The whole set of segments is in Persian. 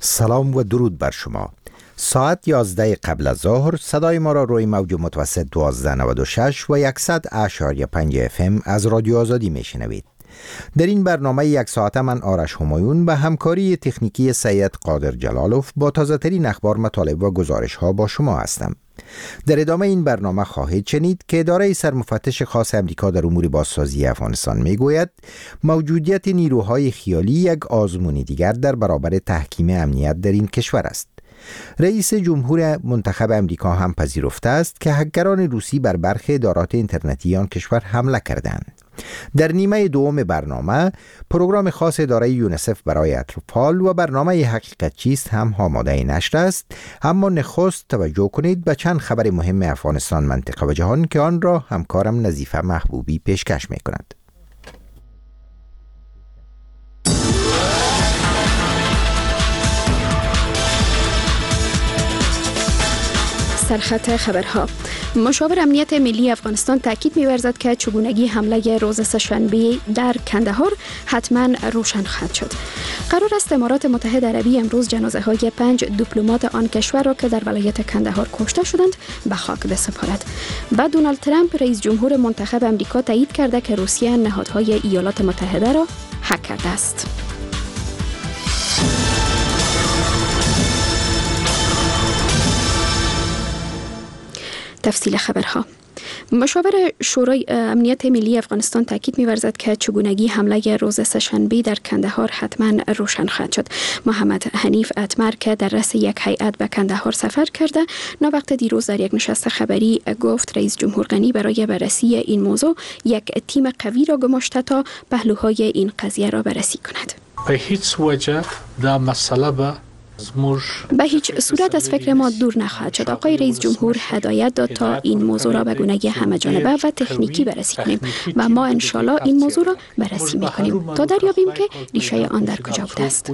سلام و درود بر شما. ساعت 11 قبل از ظهر صدای ما را روی موج متوسط 1296 و 100.5 FM از رادیو آزادی میشنوید. در این برنامه یک ساعته من آرش همایون به همکاری تکنیکی سید قادر جلالوف با تازه ترین اخبار، مطالب و گزارش ها با شما هستم. در ادامه این برنامه خواهید شنید که اداره سرمفتش خاص امریکا در امور بازسازی افغانستان میگوید موجودیت نیروهای خیالی یک آزمون دیگر در برابر تحکیم امنیت در این کشور است. رئیس جمهور منتخب امریکا هم پذیرفته است که هکران روسی بر برخی ادارات اینترنتی آن کشور حمله کردند. در نیمه دوم برنامه پروگرام خاص اداره یونیسف برای اطفال و برنامه حقیقت چیست هم آماده نشر است، اما نخست توجه کنید به چند خبر مهم افغانستان، منطقه و جهان که آن را همکارم نظیفه محبوبی پیشکش می کند. سرخط خبرها. مشاور امنیت ملی افغانستان تاکید می‌ورزد که چگونگی حمله روز سه‌شنبه در کندهار حتما روشن خواهد شد. قرار است امارات متحده عربی امروز جنازه‌های 5 دیپلمات آن کشور را که در ولایت کندهار کشته شدند به خاک بسپارد. بعد دونالد ترامپ رئیس جمهور منتخب امریکا تایید کرده که روسیه نهادهای ایالات متحده را هک کرده است. تفصیل خبرها. مشاور شورای امنیت ملی افغانستان تاکید می‌ورزد که چگونگی حمله روز سه‌شنبه در کندهار حتما روشن خواهد شد. محمد حنیف اتمر که در رأس یک هیئت به کندهار سفر کرده، وقت دیروز در یک نشست خبری گفت رئیس جمهور غنی برای بررسی این موضوع یک تیم قوی را گماشته تا پهلوهای این قضیه را بررسی کند. به هیچ وجه دا مسئله به هیچ صورت از فکر ما دور نخواهد شد. آقای رئیس جمهور هدایت داد تا این موضوع را به گونه همه جانبه و تکنیکی بررسی کنیم و ما انشالله این موضوع را بررسی میکنیم تا دریابیم که ریشه آن در کجا بوده است.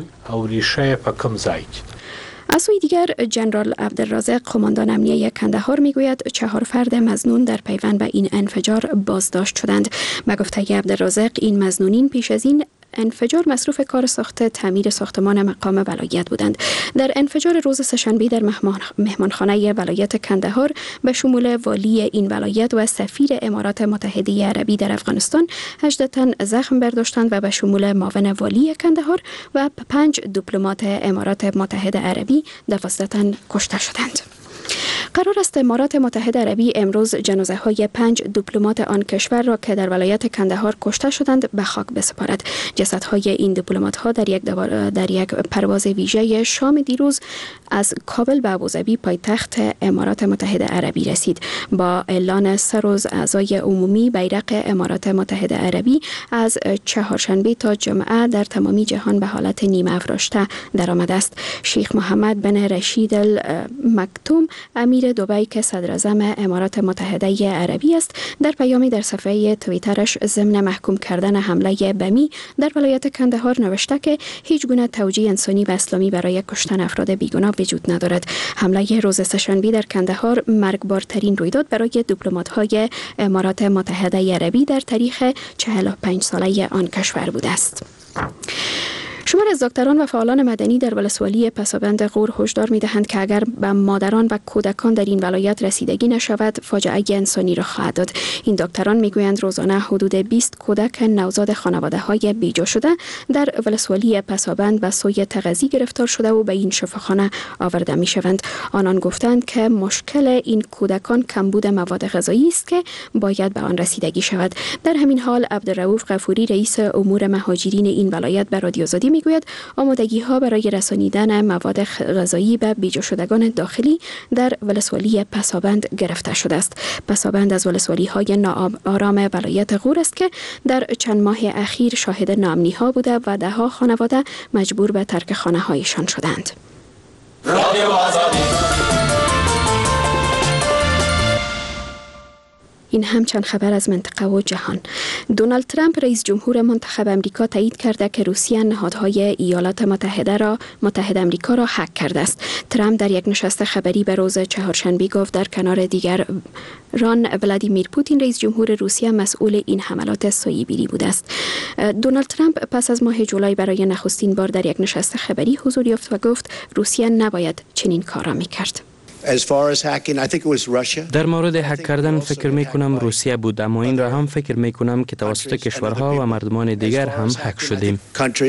از سوی دیگر جنرال عبدالرازق قماندان امنیه کندهار میگوید 4 فرد مظنون در پیوند به این انفجار بازداشت شدند. به گفته عبدالرازق این مظنونین پیش از این انفجار مصروف کار ساخت تعمیر ساختمان مقام ولایت بودند. در انفجار روز سه‌شنبه در مهمانخانه ولایت کندهار به شمول والی این ولایت و سفیر امارات متحده عربی در افغانستان 18 تن زخم برداشتند و به شمول معاون والی کندهار و 5 دیپلمات امارات متحده عربی 12 تن کشته شدند. قرار است امارات متحده عربی امروز جنازه‌های 5 دیپلمات آن کشور را که در ولایت کندهار کشته شدند به خاک بسپارد. جسدهای این دیپلمات‌ها در یک پرواز ویژه شام دیروز از کابل به ابوظبی پایتخت امارات متحده عربی رسید. با اعلان سرروز اعضای عمومی بیرق امارات متحده عربی از چهارشنبه تا جمعه در تمامی جهان به حالت نیمه افراشته درآمده است. شیخ محمد بن رشید المکتوم امیر دبی که صدر اعظم امارات متحده عربی است در پیامی در صفحه توییترش ضمن محکوم کردن حمله بمی در ولایت کندهار نوشته که هیچ گونه توجیه انسانی و اسلامی برای کشتن افراد بیگناه وجود ندارد. حمله روز سه‌شنبه در کندهار مرگبارترین رویداد برای دیپلمات‌های امارات متحده عربی در تاریخ 45 ساله آن کشور بوده است. شمار از دکتران و فعالان مدنی در ولسوالی پسابند غور هشدار می‌دهند که اگر به مادران و کودکان در این ولایت رسیدگی نشود فاجعه انسانی را خواهد داد. این دکتران میگویند روزانه حدود 20 کودک نوزاد خانواده‌های بیجا شده در ولسوالی پسابند به سوی تغذی گرفتار شده و به این شفاخانه آورده میشوند. آنان گفتند که مشکل این کودکان کمبود مواد غذایی است که باید به آن رسیدگی شود. در همین حال عبدالرؤوف غفوری رئیس امور مهاجرین این ولایت به رادیو آزادی میگوید آمادگی ها برای رسانیدن مواد غذایی به بیجا شدگان داخلی در ولسوالی پسابند گرفته شده است. پسابند از ولسوالی های ناآرام ولایت غور است که در چند ماه اخیر شاهد ناامنی ها بوده و ده ها خانواده مجبور به ترک خانه هایشان شدند. این همچند خبر از منطقه و جهان. دونالد ترامپ رئیس جمهور منتخب امریکا تایید کرده که روسیه نهادهای ایالات متحده امریکا را هک کرده است. ترامپ در یک نشست خبری به روز چهارشنبه گفت در کنار دیگر ولادیمیر پوتین رئیس جمهور روسیه مسئول این حملات سایبری بوده است. دونالد ترامپ پس از ماه جولای برای نخستین بار در یک نشست خبری حضور یافت و گفت روسیه نباید چنین کارا می‌کرد. در مورد هک کردن فکر می کنم روسیه بود، اما این را هم فکر می کنم که توسط کشورها و مردمان دیگر هم هک شدیم.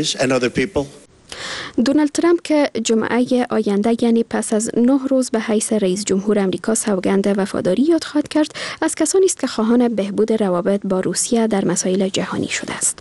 دونالد ترامپ که جمعه آینده یعنی پس از 9 روز به حیث رئیس جمهور امریکا سوگند وفاداری یاد خواهد کرد، از کسانی است که خواهان بهبود روابط با روسیه در مسائل جهانی شده است.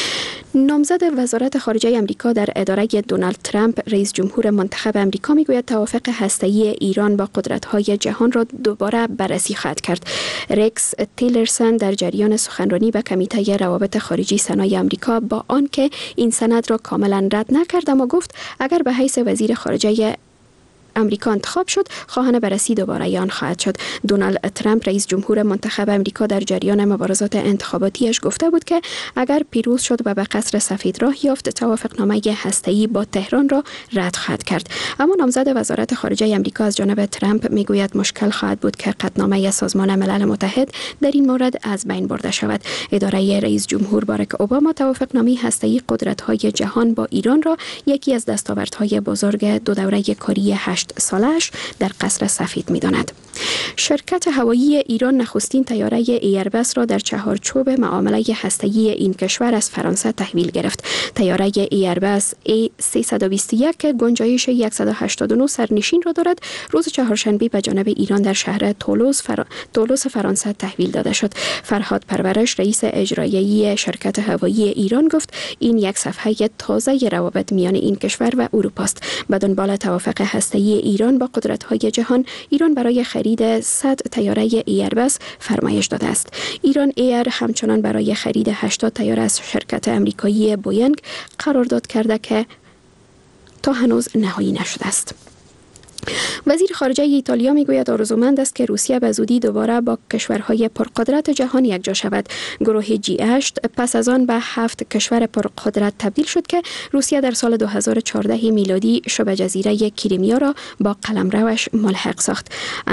نامزد وزارت خارجه امریکا در اداره دونالد ترامپ رئیس جمهور منتخب امریکا میگوید توافق هسته‌ای ایران با قدرت‌های جهان را دوباره بررسی خواهد کرد. رکس تیلرسن در جریان سخنرانی به کمیته روابط خارجی سنای امریکا با آنکه این سند را کاملا رد نکرد، اما گفت اگر به حیث وزیر خارجه امریکا انتخاب شد خواهان بررسی دوباره آن خواهد شد. دونالد ترامپ رئیس جمهور منتخب امریکا در جریان مبارزات انتخاباتیش گفته بود که اگر پیروز شد و به قصر سفید راه یافت توافقنامه هسته‌ای با تهران را رد خواهد کرد. اما نامزد وزارت خارجه امریکا از جانب ترامپ میگوید مشکل خواهد بود که قطعنامه سازمان ملل متحد در این مورد از بین برده شود. اداره رئیس جمهور باراک اوباما توافقنامه هسته‌ای قدرت‌های جهان با ایران را یکی از دستاوردهای بزرگ دو دوره کاری 8 سالش در قصر سفید می‌داند. شرکت هوایی ایران نخستین طیاره ایربس را در چهارچوب معامله هسته‌ای این کشور از فرانسه تحویل گرفت. طیاره ایربس A321 که گنجایش 189 سرنشین را دارد، روز چهارشنبه به جانب ایران در شهر تولوز فرانسه تحویل داده شد. فرهاد پرورش رئیس اجرایی شرکت هوایی ایران گفت این یک صفحه تازه روابط میان این کشور و اروپا است. به دنبال توافق هسته‌ای ایران با قدرت‌های جهان، ایران برای خرید 100 طیاره ایربس فرمایش داده است. ایران ایر همچنان برای خرید 80 طیاره از شرکت امریکایی بوینگ قرارداد کرده که تا هنوز نهایی نشده است. وزیر خارجه ایتالیا میگوید آرزومند است که روسیه به زودی دوباره با کشورهای پرقدرت جهان یکجا شود. گروه G8 پس از آن به 7 کشور پرقدرت تبدیل شد که روسیه در سال 2014 میلادی شبه جزیره کریمیا را با قلمروش ملحق ساخت.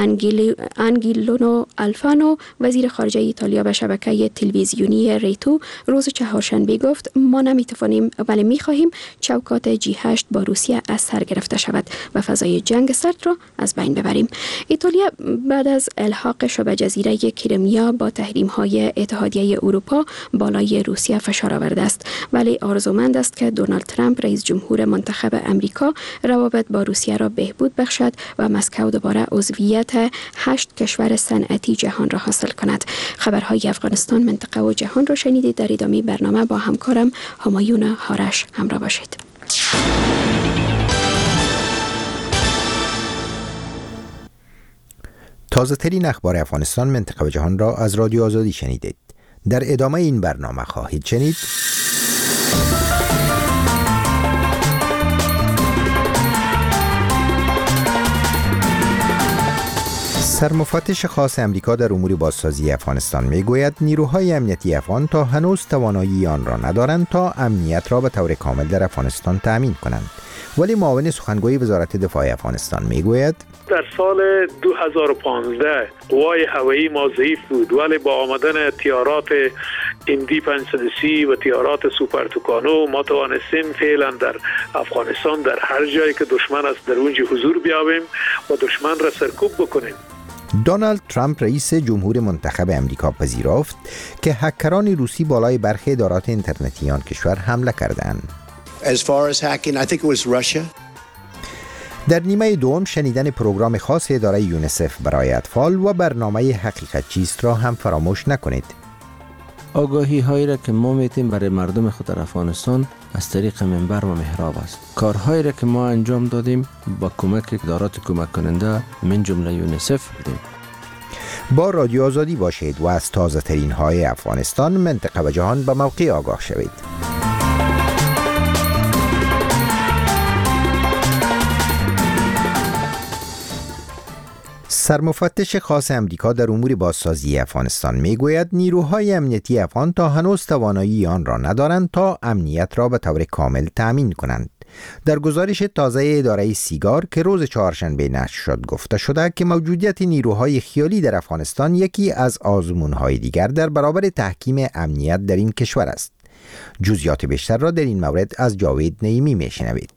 انگیلونو آلفانو وزیر خارجه ایتالیا به شبکه تلویزیونی ریتو روز چهارشنبه گفت ما نمیتوانیم ولی میخواهیم چوکات G8 با روسیه از سر گرفته شود و فضای جنگ سرد را از بین ببریم. ایتالیا بعد از الحاق شبه جزیره کریمیا با تحریم‌های اتحادیه اروپا بالای روسیه فشار آورده است، ولی آرزومند است که دونالد ترامپ رئیس جمهور منتخب امریکا روابط با روسیه را بهبود بخشد و مسکو دوباره عضویت 8 کشور صنعتی جهان را حاصل کند. خبرهای افغانستان، منطقه و جهان را شنیدید. در ادامه برنامه با همکارم همایون هارش همراه باشید. تازه ترین اخبار افغانستان، منطقه و جهان را از رادیو آزادی شنیدید. در ادامه این برنامه خواهید شنید سرمفتش خاص امریکا در امور بازسازی افغانستان میگوید نیروهای امنیتی افغان تا هنوز توانایی آن را ندارند تا امنیت را به طور کامل در افغانستان تأمین کنند. ولی معاون سخنگوی وزارت دفاع افغانستان میگوید در سال 2015 قوای هوایی ما ضعیف بود، ولی با آمدن تیارات اندی 530 و تیارات سوپر توکانو ما توانستیم فعلا در افغانستان در هر جایی که دشمن است در اونجا حضور بیابیم و دشمن را سرکوب بکنیم. دونالد ترامپ رئیس جمهور منتخب امریکا پذیرفت که هکران روسی بالای برخی ادارات اینترنتی آن کشور حمله کردند. As far as hacking, I think it was Russia. در نیمه دوم شنیدن پروگرام خاص اداره یونیسف برای اطفال و برنامه حقیقت چیست را هم فراموش نکنید. آگاهی هایی را که ما میتیم برای مردم خود در افغانستان از طریق منبر و محراب است. کارهایی را که ما انجام دادیم با کمک ادارات کمک کننده من جمله یونیسف بودیم. با رادیو آزادی باشید و از تازه ترین های افغانستان، منطقه و جهان به موقع آگاه شوید. سرمفتش خاص امریکا در امور بازسازی افغانستان میگوید نیروهای امنیتی افغان تا هنوز توانایی آن را ندارند تا امنیت را به طور کامل تأمین کنند. در گزارش تازه اداره سیگار که روز چهارشنبه نشر شد گفته شده که موجودیت نیروهای خیالی در افغانستان یکی از آزمون‌های دیگر در برابر تحکیم امنیت در این کشور است. جزئیات بیشتر را در این مورد از جاوید نعیمی میشنوید.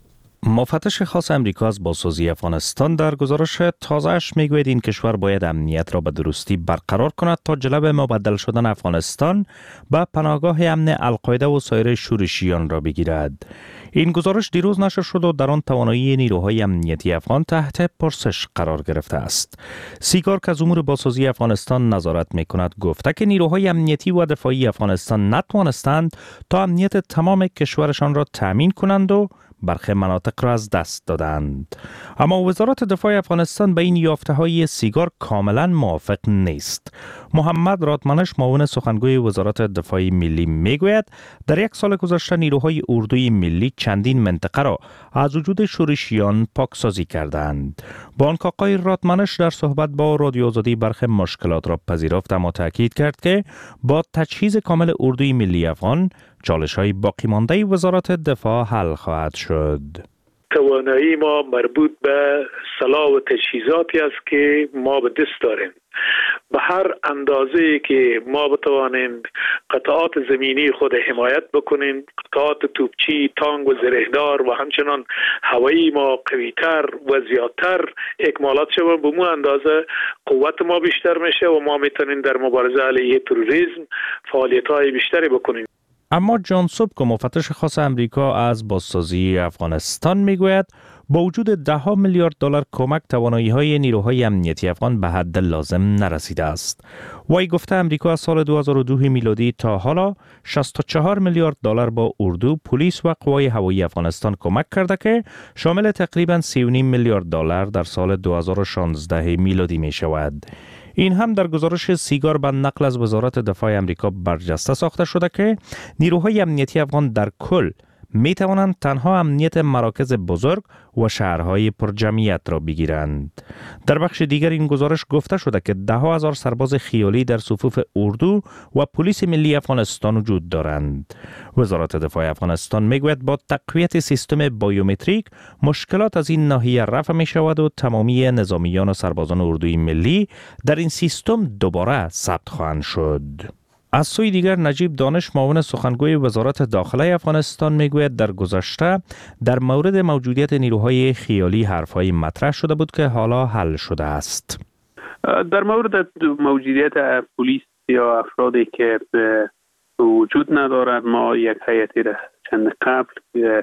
مفتش خاص امریکا از بازسازی افغانستان در گزارش تازه‌اش میگوید این کشور باید امنیت را به درستی برقرار کند تا جلب مبدل شدن افغانستان به پناهگاه امن القاعده و سایر شورشیان را بگیرد. این گزارش دیروز نشر شد و در آن توانایی نیروهای امنیتی افغان تحت پرسش قرار گرفته است. سیگار که از امور بازسازی افغانستان نظارت میکند گفته که نیروهای امنیتی و دفاعی افغانستان نتوانستند تا امنیت تمام کشورشان را تأمین کنند و برخی مناطق را از دست دادند. اما وزارت دفاع افغانستان به این یافته‌های سیگار کاملا موافق نیست. محمد رادمنش معاون سخنگوی وزارت دفاع ملی میگوید در یک سال گذشته نیروهای اردوی ملی چندین منطقه را از وجود شورشیان پاکسازی کردند. بانک آقای رادمنش در صحبت با رادیو آزادی برخی مشکلات را پذیرفت اما تاکید کرد که با تجهیز کامل اردوی ملی افغان چالش‌های باقی مانده وزارت دفاع حل خواهد شد. توانایی ما مربوط به سلاح و تجهیزاتی است که ما به دست داریم. به هر اندازه‌ای که ما بتوانیم قطعات زمینی خود حمایت بکنیم، قطعات توپچی، تانک و زرهدار و همچنان هوایی ما قوی‌تر و زیادتر اکمالات شود، به مو اندازه قوت ما بیشتر میشه و ما میتونیم در مبارزه علیه تروریسم فعالیت‌های بیشتری بکنیم. اما جان سوبک مفتش خاص امریکا از بازسازی افغانستان میگوید با وجود $10 میلیارد کمک توانایی‌های نیروهای امنیتی افغان به حد لازم نرسیده است. وی گفته امریکا از سال 2002 میلادی تا حالا $64 میلیارد با اردو، پلیس و قوای هوایی افغانستان کمک کرده که شامل تقریباً $3.5 میلیارد در سال 2016 میلادی می شود. این هم در گزارش سیگار به نقل از وزارت دفاع امریکا برجسته ساخته شده که نیروهای امنیتی افغان در کل می توانند تنها امنیت مراکز بزرگ و شهرهای پرجمعیت را بگیرند. در بخش دیگر این گزارش گفته شده که 10,000 سرباز خیالی در صفوف اردو و پلیس ملی افغانستان وجود دارند. وزارت دفاع افغانستان میگوید با تقویت سیستم بایومتریک مشکلات از این ناحیه رفع می شود و تمامی نظامیان و سربازان اردوی ملی در این سیستم دوباره ثبت خواهند شد. از سوی دیگر نجیب دانش معاون سخنگوی وزارت داخله افغانستان میگوید در گذشته در مورد موجودیت نیروهای خیالی حرفهای مطرح شده بود که حالا حل شده است. در مورد موجودیت پلیس یا افرادی که وجود ندارد، ما یک هیئتی را چند قبل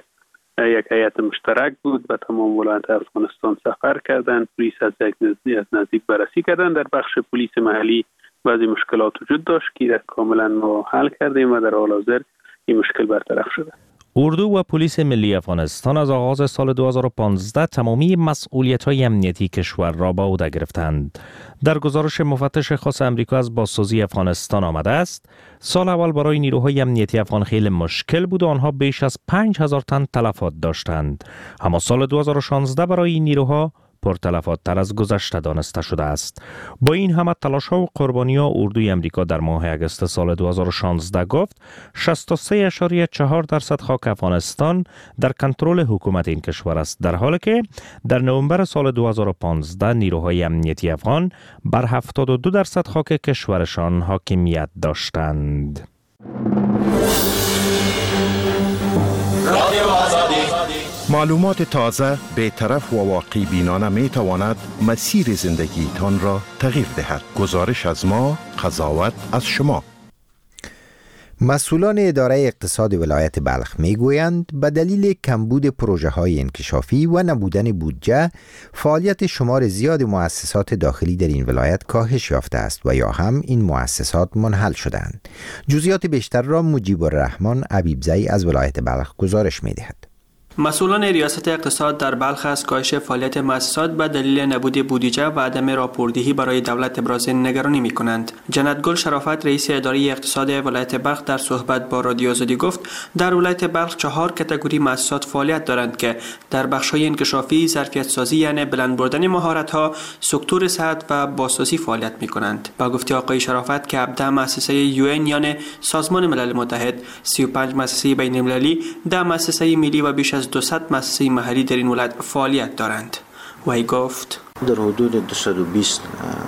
یک هیئت مشترک بود و تمام ولایت افغانستان سفر کردن، پلیس از نزدیک بررسی کردن. در بخش پلیس محلی بعضی مشکلات وجود داشت که کاملا ما حل کردیم و در حال حاضر این مشکل برطرف شده. اردو و پلیس ملی افغانستان از آغاز سال 2015 تمامی مسئولیت‌های امنیتی کشور را به عهده گرفتند. در گزارش مفتش خاص امریکا از بازسازی افغانستان آمده است سال اول برای نیروهای امنیتی افغان خیلی مشکل بود و آنها بیش از 5,000 تن تلفات داشتند. اما سال 2016 برای این نیروها پرتلفات تر از گذشته دانسته شده است. با این همه تلاش ها و قربانی ها اردوی امریکا در ماه اگست سال 2016 گفت 63.4% خاک افغانستان در کنترل حکومت این کشور است، در حالی که در نوامبر سال 2015 نیروهای امنیتی افغان بر 72% خاک کشورشان حاکمیت داشتند. معلومات تازه، بی‌طرف و واقع بینانه می تواند مسیر زندگی تان را تغییر دهد. گزارش از ما، قضاوت از شما. مسئولان اداره اقتصاد ولایت بلخ میگویند به دلیل کمبود پروژه‌های انکشافی و نبودن بودجه، فعالیت شمار زیاد مؤسسات داخلی در این ولایت کاهش یافته است و یا هم این مؤسسات منحل شدند. جزئیات بیشتر را مجیب الرحمن عبیبزی از ولایت بلخ گزارش می‌دهد. مسئولان ریاست اقتصاد در بلخ از کاهش فعالیت مؤسسات به دلیل نبود بودجه و عدم راپوردهی برای دولت ابراز نگرانی می‌کنند. جنتگل شرافت رئیس اداره اقتصاد ولایت بلخ در صحبت با رادیو آزادی گفت در ولایت بلخ 4 کاتگوری مؤسسات فعالیت دارند که در بخش‌های انکشافی، ظرفیت سازی یعنی بلند بردن مهارت‌ها، سکتور صحت و بازسازی فعالیت می‌کنند. با گفته آقای شرافت که 17 مؤسسه UN یعنی سازمان ملل متحد، 35 مؤسسه بین‌المللی، 10 مؤسسه ملی و بیش از 200 مؤسسه محلی در این ولایت فعالیت دارند. وی گفت در حدود 220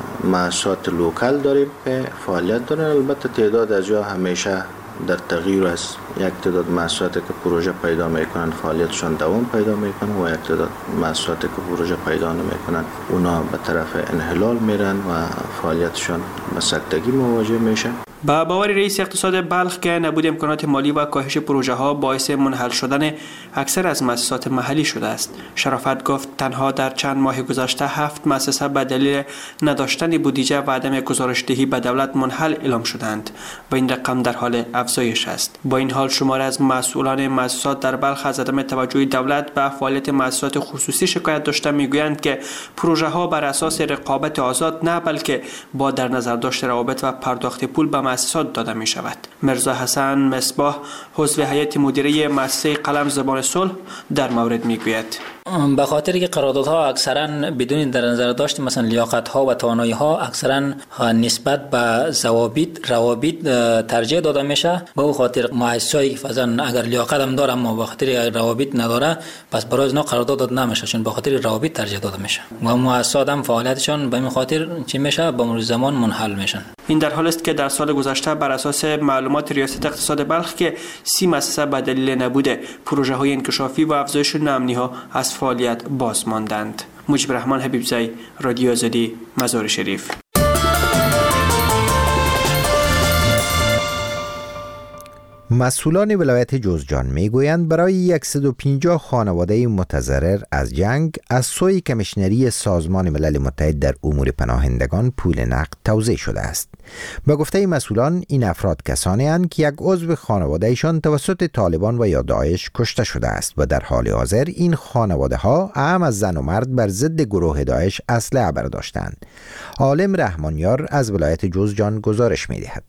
مؤسسات لوکال داریم که فعالیت دارن. البته تعداد از جا همیشه در تغییر است. یک تعداد مؤسساتی که پروژه پیدا میکنن فعالیتشان دوام پیدا میکنه و یک تعداد مؤسساتی که پروژه پیدا نمیکنن اونا به طرف انحلال میرن و فعالیتشان به سکتگی مواجه میشن. با باور رئیس اقتصاد بلخ که نبود امکانات مالی و کاهش پروژه ها باعث منحل شدن اکثر از مؤسسات محلی شده است. شرافت گفت تنها در چند ماه گذشته 7 مؤسسه به دلیل نداشتن بودجه و عدم گزارشدهی به دولت منحل اعلام شدند و این رقم در حال افزایش است. با این حال شمار از مسئولان مؤسسات در بلخ از عدم توجه دولت به فعالیت مؤسسات خصوصی شکایت داشته میگویند که پروژه ها بر اساس رقابت آزاد نه بلکه با در نظر داشت روابط و پرداخت پول به مؤسسات داده می شود. مرزا حسن مصباح عضو هیئت مدیره مؤسسه قلم زبان صلح در مورد می گوید به خاطر که قراردادها اکثرا بدون در نظر داشت مثلا لیاقت ها و توانایی ها اکثرا نسبت به روابط ترجیح داده میشه. به او خاطر مؤسسه‌ای که مثلا اگر لیاقت هم داره اما به خاطر روابط نداره پس برای اینا قرارداد داده نمیشه چون به خاطر روابط ترجیح داده میشه و مؤسسات هم فعالیتشون به این خاطر چی میشه به مرور زمان منحل میشن. این در حالی است که در سال گذشته بر اساس معلومات ریاست اقتصاد بلخ که 30 مؤسسه به دلیل نبود پروژه های انکشافی و افزایش نامنی ها از فعالیت باز ماندند. مجیب رحمان حبیبزی، رادیو آزادی، مزار شریف. مسئولان ولایت جوزجان میگویند برای 150 خانواده متضرر از جنگ از سوی کمیشنری سازمان ملل متحد در امور پناهندگان پول نقد توزیع شده است. به گفته مسئولان این افراد کسانی اند که یک عضو خانوادهشان توسط طالبان و یا داعش کشته شده است و در حال حاضر این خانواده ها هم از زن و مرد بر ضد گروه داعش اسلحه برداشتند. عالم رحمانیار از ولایت جوزجان گزارش می‌دهد.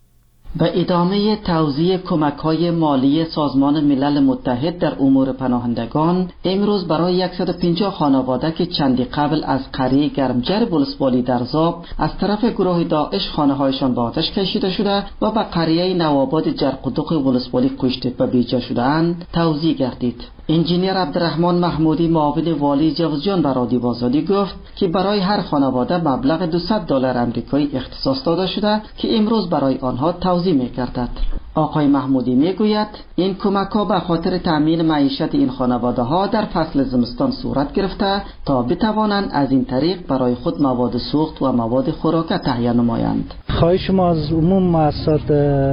به ادامه توزیع کمک‌های مالی سازمان ملل متحد در امور پناهندگان امروز برای 150 خانواده که چندی قبل از قریه گرمجر بولسوالی در زاب از طرف گروه داعش خانه‌هایشان به آتش کشیده شده و به قریه نواباد جرقدوق بولسوالی کشته و بیجا شده‌اند توزیع گردید. انجینیر عبدالرحمن محمودی معاون والی جوزجان به رادیو آزادی گفت که برای هر خانواده مبلغ $200 آمریکایی اختصاص داده شده که امروز برای آنها توزیع می‌گردد. آقای محمودی میگوید این کمک‌ها به خاطر تأمین معیشت این خانواده‌ها در فصل زمستان صورت گرفته تا بتوانند از این طریق برای خود مواد سوخت و مواد خوراک تهیه نمایند. خواهش ما از عموم مؤسسات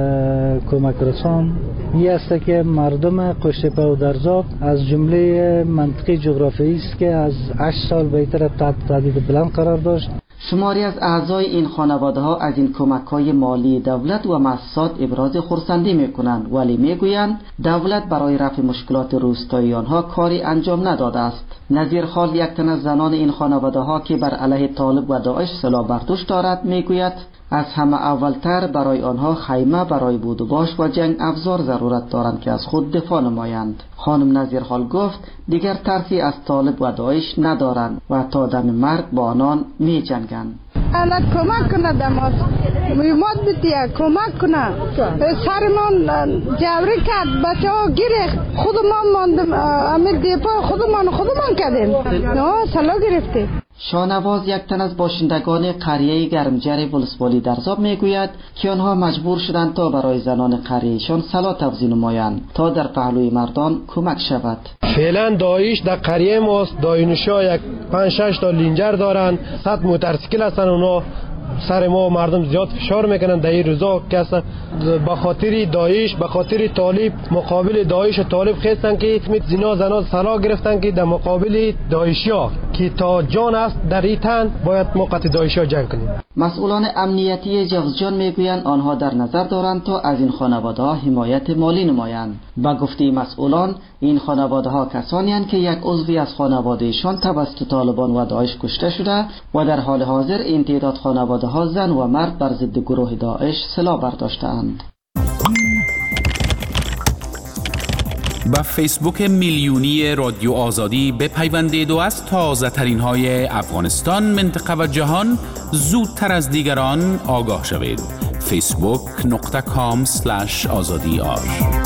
کمک رسان این است که مردم قشته پودرزاب از جمله منطقه جغرافیایی است که از 8 سال به طرف تحت تهدید بلند قرار داشت. شماری از اعضای این خانواده ها از این کمک‌های مالی دولت و مؤسسات ابراز خرسندی می‌کنند ولی می‌گویند دولت برای رفع مشکلات روستایی آنها کاری انجام نداده است. نظیر خال یک تن از زنان این خانواده ها که بر علیه طالب و داعش سلاح بر دوش دارد می‌گوید از همه اولتر برای آنها خیمه برای بود و باش و جنگ افزار ضرورت دارند که از خود دفاع نمایند. خانم نظیر خال گفت دیگر ترسی از طالب و داعش ندارند و تا دم مرگ با آنان می جنگند. انا کمک کنه دماغ میماد بیتیه کمک کنه سرمان جوری کرد بچه ها گیره خودمان ماندم امید دیپا خودمان کردیم نه سلا گرفته. شانواز یک تن از باشندگان قریه گرمجر بولسوالی در زاب میگوید که آنها مجبور شدند تا برای زنان قریهشان سلاح توزیع نمایند تا در پهلوی مردان کمک شود. فعلا داعش در قریه ماست، داینشا یک 5-6 تا لینجر دارند، 100 موتورسیکل هستند، اونا سر ما مردم زیاد فشار میکنن در این روزا که به خاطر داعش، به خاطر طالب، مقابل داعش و طالب خواستن که زنا زنا صلاح گرفتن که در مقابل داعشیا که تا جان است در این تن باید موقت داعشیا جنگ کنیم. مسئولان امنیتی جغزجان میگویند آنها در نظر دارند تا از این خانواده‌ها حمایت مالی نمایند. با گفته مسئولان این خانواده‌ها کسانی هستند که یک عضوی از خانوادهشان توسط طالبان و داعش کشته شده و در حال حاضر این تعداد خانواده‌ها زن و مرد بر ضد گروه داعش سلاح برداشته‌اند. با فیسبوک میلیونی رادیو آزادی بپیوندید و از تازه ترین های افغانستان، منطقه و جهان زودتر از دیگران آگاه شوید. facebook.com/azadiar.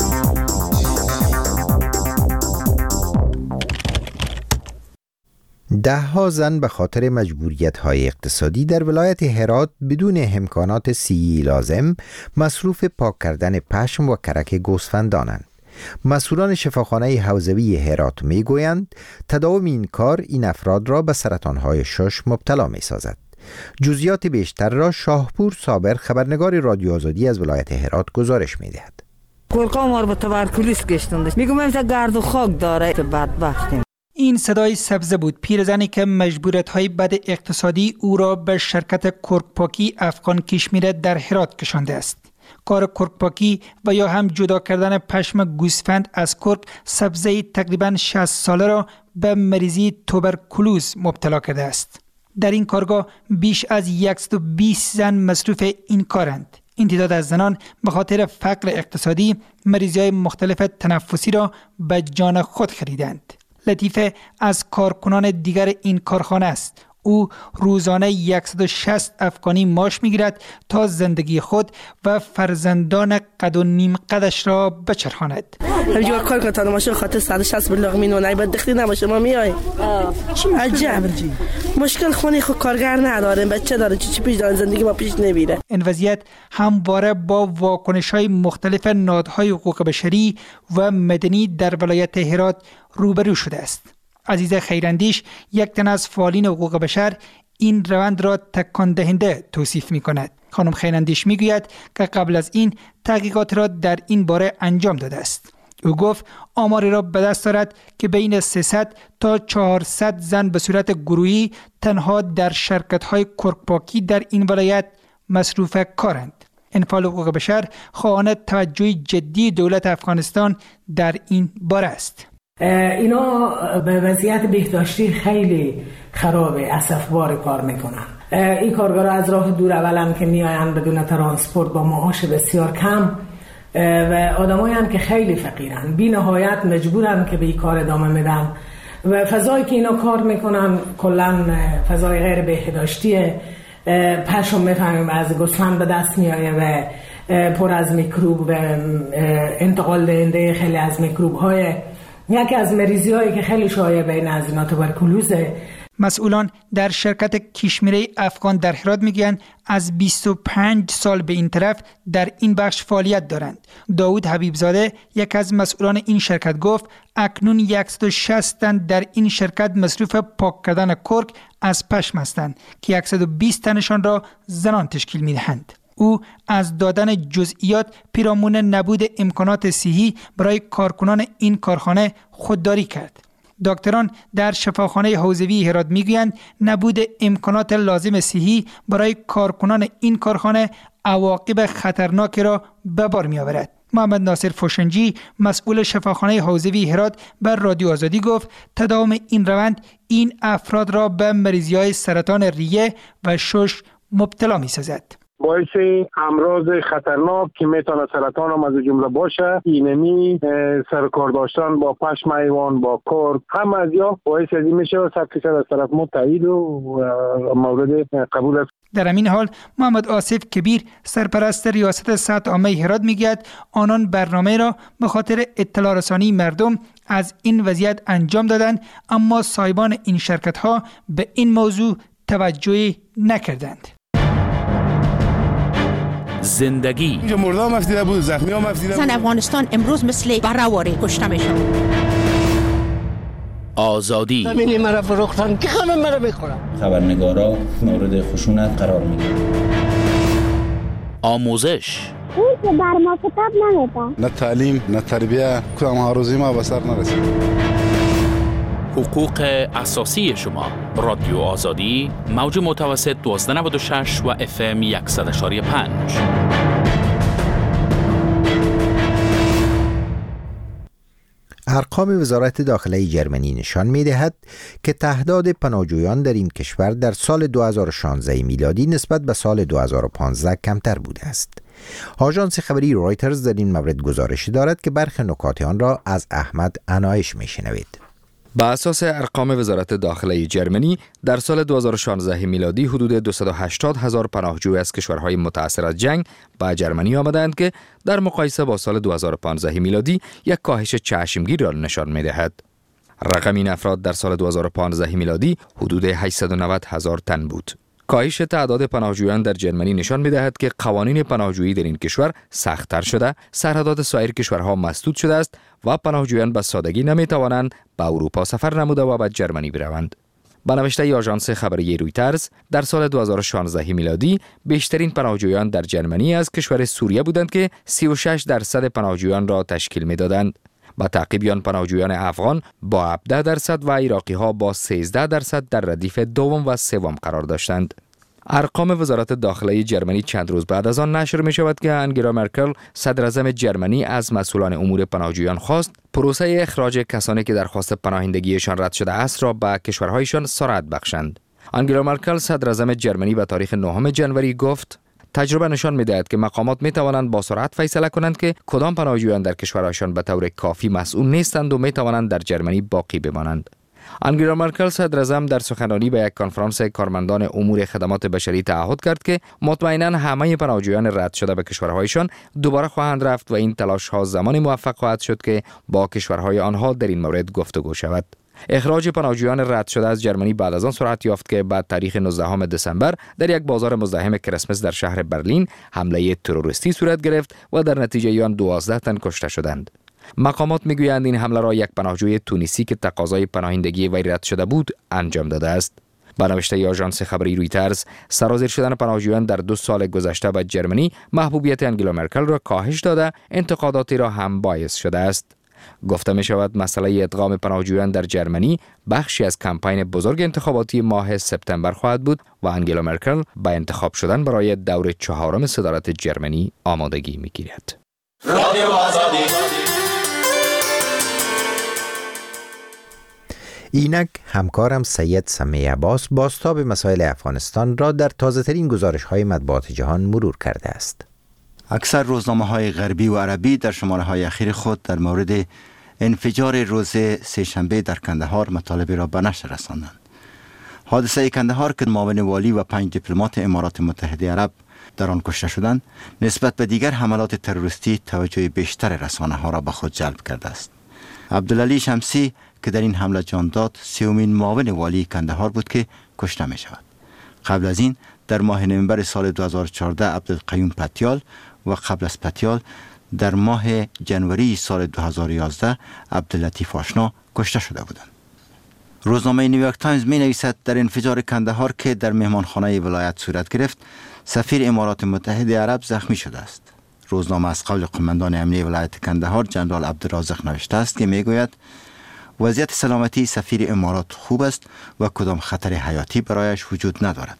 ده‌ها زن به خاطر مجبوریت‌های اقتصادی در ولایت هرات بدون امکانات صحی لازم مصروف پاک کردن پشم و کرک گوسفندانند. مسئولان شفاخانه حوزوی هرات میگویند تداوم این کار این افراد را به سرطان‌های شش مبتلا می‌سازد. جزئیات بیشتر را شاهپور صابر، خبرنگار رادیو آزادی از ولایت هرات گزارش می‌دهد. کلکا ما رو به توبرکلوس گشتند. میگم مثلا گرد و خاک داره، بدبختیم. این صدای سبزه بود، پیرزنی که مجبوریت‌های بد اقتصادی او را به شرکت کرکپاکی افغان کشمیر در هرات کشانده است. کار کرکپاکی و یا هم جدا کردن پشم گوسفند از کرک سبزه تقریباً 60 ساله را به مریضی توبرکلوز مبتلا کرده است. در این کارگاه بیش از 120 زن مصروف این کارند. این تعداد از زنان به خاطر فقر اقتصادی مریضی‌های مختلف تنفسی را به جان خود خریدند. لطیفه از کارکنان دیگر این کارخانه است. او روزانه 160 افغانی معاش میگیرد تا زندگی خود و فرزندان قد و نیم قدش را بچرخاند. همینجور کار کنه تا ماشین خاطر 160 بلغ مینونه باید دختی نباشه ما میای. عجب مشکل خونی خود کارگر نداریم، بچه داره چی پیش داره، زندگی ما پیش نمیره. این وضعیت همواره با واکنش‌های مختلف نهادهای حقوق بشری و مدنی در ولایت هرات روبرو شده است. عزیز خیراندیش، یک تن از فعالین حقوق بشر، این روند را تکان دهنده توصیف می کند. خانم خیراندیش می گوید که قبل از این تحقیقات را در این باره انجام داده است. او گفت آماری را به دست دارد که بین 300 تا 400 زن به صورت گروهی تنها در شرکت‌های کرکپاکی در این ولایت مصروف کارند. انفعال حقوق بشر خواهان توجه جدی دولت افغانستان در این باره است. اینا به وضعیت بهداشتی خیلی خرابه، اسفبار کار میکنن. این کارگرها از راه دور اولا که میاین بدون ترانسپورت با معاش بسیار کم و آدمایی هم که خیلی فقیرن، بی نهایت مجبورن که به این کار ادامه میدن و فضایی که اینا کار میکنن کلا فضای غیر بهداشتیه. پشم میفهمیم از گوسفند به دست میایه و پر از میکروب و انتقال دهنده خیلی از میکروب های. یکی از مریضی‌هایی که خیلی شایع بین از اینا توبرکلوزه. مسئولان در شرکت کشمیری افغان در هرات میگن از 25 سال به این طرف در این بخش فعالیت دارند. داود حبیبزاده یک از مسئولان این شرکت گفت اکنون 160 تن در این شرکت مصروف پاک کردن کرک از پشم هستند که 120 تنشان را زنان تشکیل میدهند. او از دادن جزئیات پیرامون نبود امکانات صحی برای کارکنان این کارخانه خودداری کرد. دکتران در شفاخانه حوزوی هرات میگویند نبود امکانات لازم صحی برای کارکنان این کارخانه عواقب خطرناکی را به بار می‌آورد. محمد ناصر فوشنجی، مسئول شفاخانه حوزوی هرات، بر رادیو آزادی گفت تداوم این روند این افراد را به مریضی‌های سرطان ریه و شش مبتلا می‌سازد. باعث امراض خطرناک که میتونه سرطان هم از جمله باشه، اینمی سرکار داشتن با پشم حیوان، با کرک، هم از یا باعث از این میشه 100% از طرف ما تایید و مورد قبول است. در همین حال محمد آصف کبیر، سرپرست ریاست صحت عامه هرات میگوید آنان برنامه را به خاطر اطلاع رسانی مردم از این وضعیت انجام دادند، اما صاحبان این شرکت ها به این موضوع توجه نکردند. زندگی اینجا مردا هم افتیده بود، زخمی هم افتیده بود. زن افغانستان امروز مثل برهواری کشته میشن. آزادی. زمین مرا فروختن که خانم مرا میخورم. خبرنگارا مورد خشونت قرار میگیرن. آموزش. اون که بر ما کتاب نمیده. نه تعلیم نه تربیه کدام آرزوی ما به سر نرسید. حقوق اساسی شما. رادیو آزادی، موج متوسط 1296 و FM 100.5. ارقام وزارت داخله جرمنی نشان می‌دهد که تعداد پناهجویان در این کشور در سال 2016 میلادی نسبت به سال 2015 کمتر بوده است. آژانس خبری رایترز در این مورد گزارشی دارد که برخی نکات آن را از احمد عنایش میشنوید. با اساس ارقام وزارت داخله جرمنی در سال 2016 میلادی حدود 280,000 پناهجوی از کشورهای متأثر از جنگ به جرمنی آمدند که در مقایسه با سال 2015 میلادی یک کاهش چشمگیر را نشان می‌دهد. رقم این افراد در سال 2015 میلادی حدود 890,000 تن بود. کاهش تعداد پناهجویان در جرمنی نشان می‌دهد که قوانین پناهجویی در این کشور سخت‌تر شده، سرحدات سایر کشورها مسدود شده است و پناهجویان به سادگی نمی‌توانند به اروپا سفر نموده و به جرمنی بروند. با نوشته آژانس خبری رویترز در سال 2016 میلادی بیشترین پناهجویان در جرمنی از کشور سوریه بودند که 36% پناهجویان را تشکیل می‌دادند. با تعقیب آن پناهجویان افغان با 17% و عراقی‌ها با 13% در ردیف دوم و سوم قرار داشتند. ارقام وزارت داخله جرمنی چند روز بعد از آن نشر می شود که انگلا مرکل صدر اعظم جرمنی از مسئولان امور پناهجویان خواست پروسه اخراج کسانی که درخواست پناهندگیشان رد شده است را به کشورهایشان سرعت بخشند. انگلا مرکل صدر اعظم جرمنی به تاریخ 9 جنوری گفت تجربه نشان می‌دهد که مقامات می‌توانند با سرعت فیصله کنند که کدام پناهجویان در کشورشان به طور کافی مسئول نیستند و می‌توانند در جرمنی باقی بمانند. انگلا مرکل صدر اعظم در سخنرانی به یک کنفرانس کارمندان امور خدمات بشری تعهد کرد که مطمئناً همه پناهجویان رد شده به کشورهایشان دوباره خواهند رفت و این تلاش‌ها زمانی موفق خواهد شد که با کشورهای آنها در این مورد گفتگو شود. اخراج پناهجویان رد شده از جرمنی بعد از آن سرعت یافت که بعد تاریخ 19 دسامبر در یک بازار مزدحم کریسمس در شهر برلین حمله تروریستی صورت گرفت و در نتیجه آن 12 تن کشته شدند. مقامات میگویند این حمله را یک پناهجوی تونسی که تقاضای پناهندگی وی رد شده بود انجام داده است. با نوشته آژانس خبری رویترز سرازیر شدن پناهجویان در 2 سال گذشته به جرمنی محبوبیت انگلا مرکل را کاهش داده، انتقاداتی را هم باعث شده است. گفته می شود مسئله ادغام پناهجویان در جرمنی بخشی از کمپین بزرگ انتخاباتی ماه سپتامبر خواهد بود و انگلا مرکل به انتخاب شدن برای دور 4 صدارت جرمنی آمادگی می گیرد. اینک همکارم سید سمیع عباس بازتاب مسائل افغانستان را در تازه‌ترین گزارش‌های مطبوعات جهان مرور کرده است. اکثر روزنامه‌های غربی و عربی در شماره‌های اخیر خود در مورد انفجار روز سه‌شنبه در کندهار مطالب را به نشر رساندند. حادثه کندهار که معاون والی و 5 دیپلمات امارات متحده عرب در آن کشته شدند، نسبت به دیگر حملات تروریستی توجه بیشتر رسانه‌ها را به خود جلب کرده است. عبدالعلی شمسی که در این حمله جان داد، 3مین معاون والی کندهار بود که کشته می شود. قبل از این در ماه نوامبر سال 2014 عبدالقیوم پتیال و قبل از پتیال در ماه جنوری سال 2011 عبداللطیف آشنا کشته شده بودند. روزنامه نیویورک تایمز می نویسد در انفجار کندهار که در مهمانخانه ولایت صورت گرفت، سفیر امارات متحده عرب زخمی شده است. روزنامه از قول قماندان امنیه ولایت کندهار جنرال عبدالرازق نوشته است که می گوید وضعیت سلامتی سفیر امارات خوب است و کدام خطر حیاتی برایش وجود ندارد.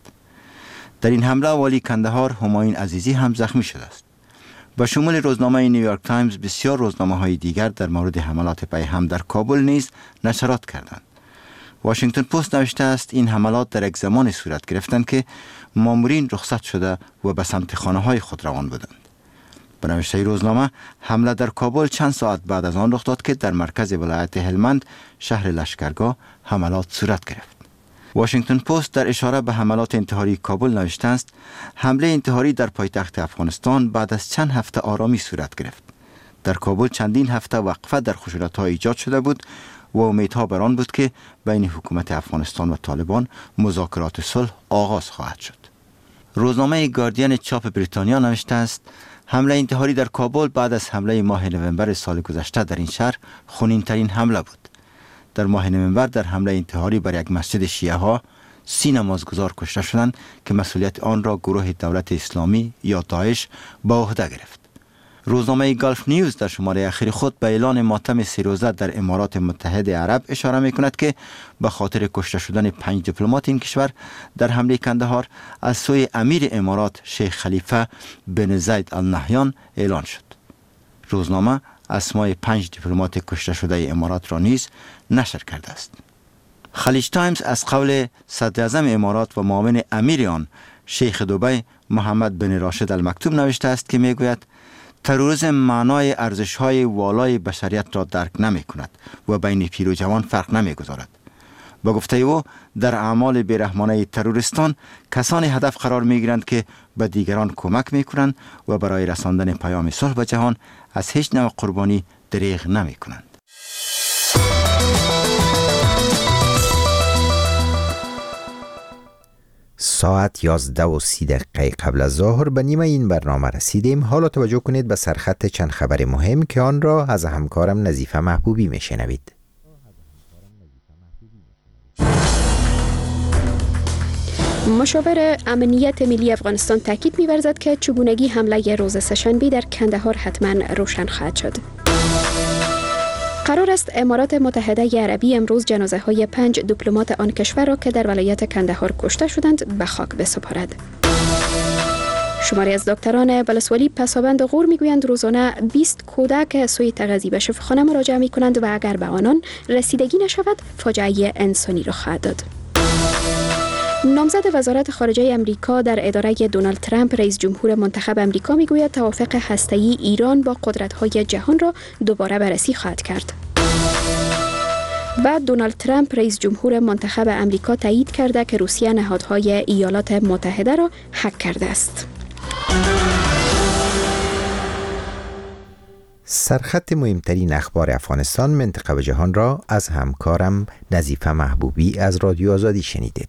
در این حمله والی کندهار همایون عزیزی هم زخمی شده است. با شمول روزنامه نیویورک تایمز بسیار روزنامه‌های دیگر در مورد حملات پیهم در کابل نیز نشرات کردند. واشنگتن پست نوشته است این حملات در یک زمان صورت گرفتند که مامورین رخصت شده و به سمت خانه‌های خود روان بودند. به نوشته روزنامه حمله در کابل چند ساعت بعد از آن رخ داد که در مرکز ولایت هلمند شهر لشکرگاه حملات صورت گرفت. واشنگتن پست در اشاره به حملات انتحاری کابل نوشته است حمله انتحاری در پایتخت افغانستان بعد از چند هفته آرامی صورت گرفت. در کابل چندین هفته وقفه در خشونت‌ها ایجاد شده بود و امیدها بر آن بود که بین حکومت افغانستان و طالبان مذاکرات صلح آغاز خواهد شد. روزنامه گاردین چاپ بریتانیا نوشته است حمله انتحاری در کابل بعد از حمله ماه نوامبر سال گذشته در این شهر خونین‌ترین حمله بود. در ماه نوامبر در حمله انتحاری بر یک مسجد شیعه ها 30 نمازگزار کشته شدند که مسئولیت آن را گروه دولت اسلامی یا داعش به عهده گرفت. روزنامه گالف نیوز در شماره اخیر خود به اعلان ماتم 3 روزه در امارات متحده عرب اشاره می کند که به خاطر کشته شدن 5 دیپلمات این کشور در حمله کندهار از سوی امیر امارات شیخ خلیفه بن زید النهیان اعلان شد. روزنامه اسمای 5 دیپلمات کشته شده امارات را نیز نشر کرده است. خلیج تایمز از قول صدر اعظم امارات و معاون امیر آن شیخ دبی محمد بن راشد المکتوم نوشته است که میگوید تروریسم معنای ارزش‌های والای بشریت را درک نمی‌کند و بین پیر و جوان فرق نمی‌گذارد. با گفته او در اعمال بیرحمانه تروریستان کسانی هدف قرار می‌گیرند که به دیگران کمک می‌کنند و برای رساندن پیام صلح به جهان از هیچ نوع قربانی دریغ نمی‌کنند. ساعت 11:30 قبل از ظهر به نیمه این برنامه رسیدیم. حالا توجه کنید به سرخط چند خبر مهم که آن را از همکارم نظیفه محبوبی میشنوید. مشاور امنیت ملی افغانستان تاکید می‌ورزد که چگونگی حمله روز سه‌شنبه در کندهار حتما روشن خواهد شد. قرار است امارات متحده عربی امروز جنازه های 5 دیپلمات آن کشور را که در ولایت کندهار کشته شدند به خاک بسپارد. شماری از دکتران بلسوالی پسابند غور میگویند روزانه 20 کودک سوی تغذیه به شفاخانه مراجعه می کنند و اگر به آنان رسیدگی نشود فاجعه انسانی را خواهد داد. نامزد وزارت خارجه امریکا در اداره دونالد ترامپ رئیس جمهور منتخب امریکا میگوید توافق هسته‌ای ایران با قدرت‌های جهان را دوباره بررسی خواهد کرد. بعد دونالد ترامپ رئیس جمهور منتخب امریکا تایید کرده که روسیه نهادهای ایالات متحده را هک کرده است. سرخط مهمترین اخبار افغانستان، منطقه و جهان را از همکارم نظیفه محبوبی از رادیو آزادی شنیدید.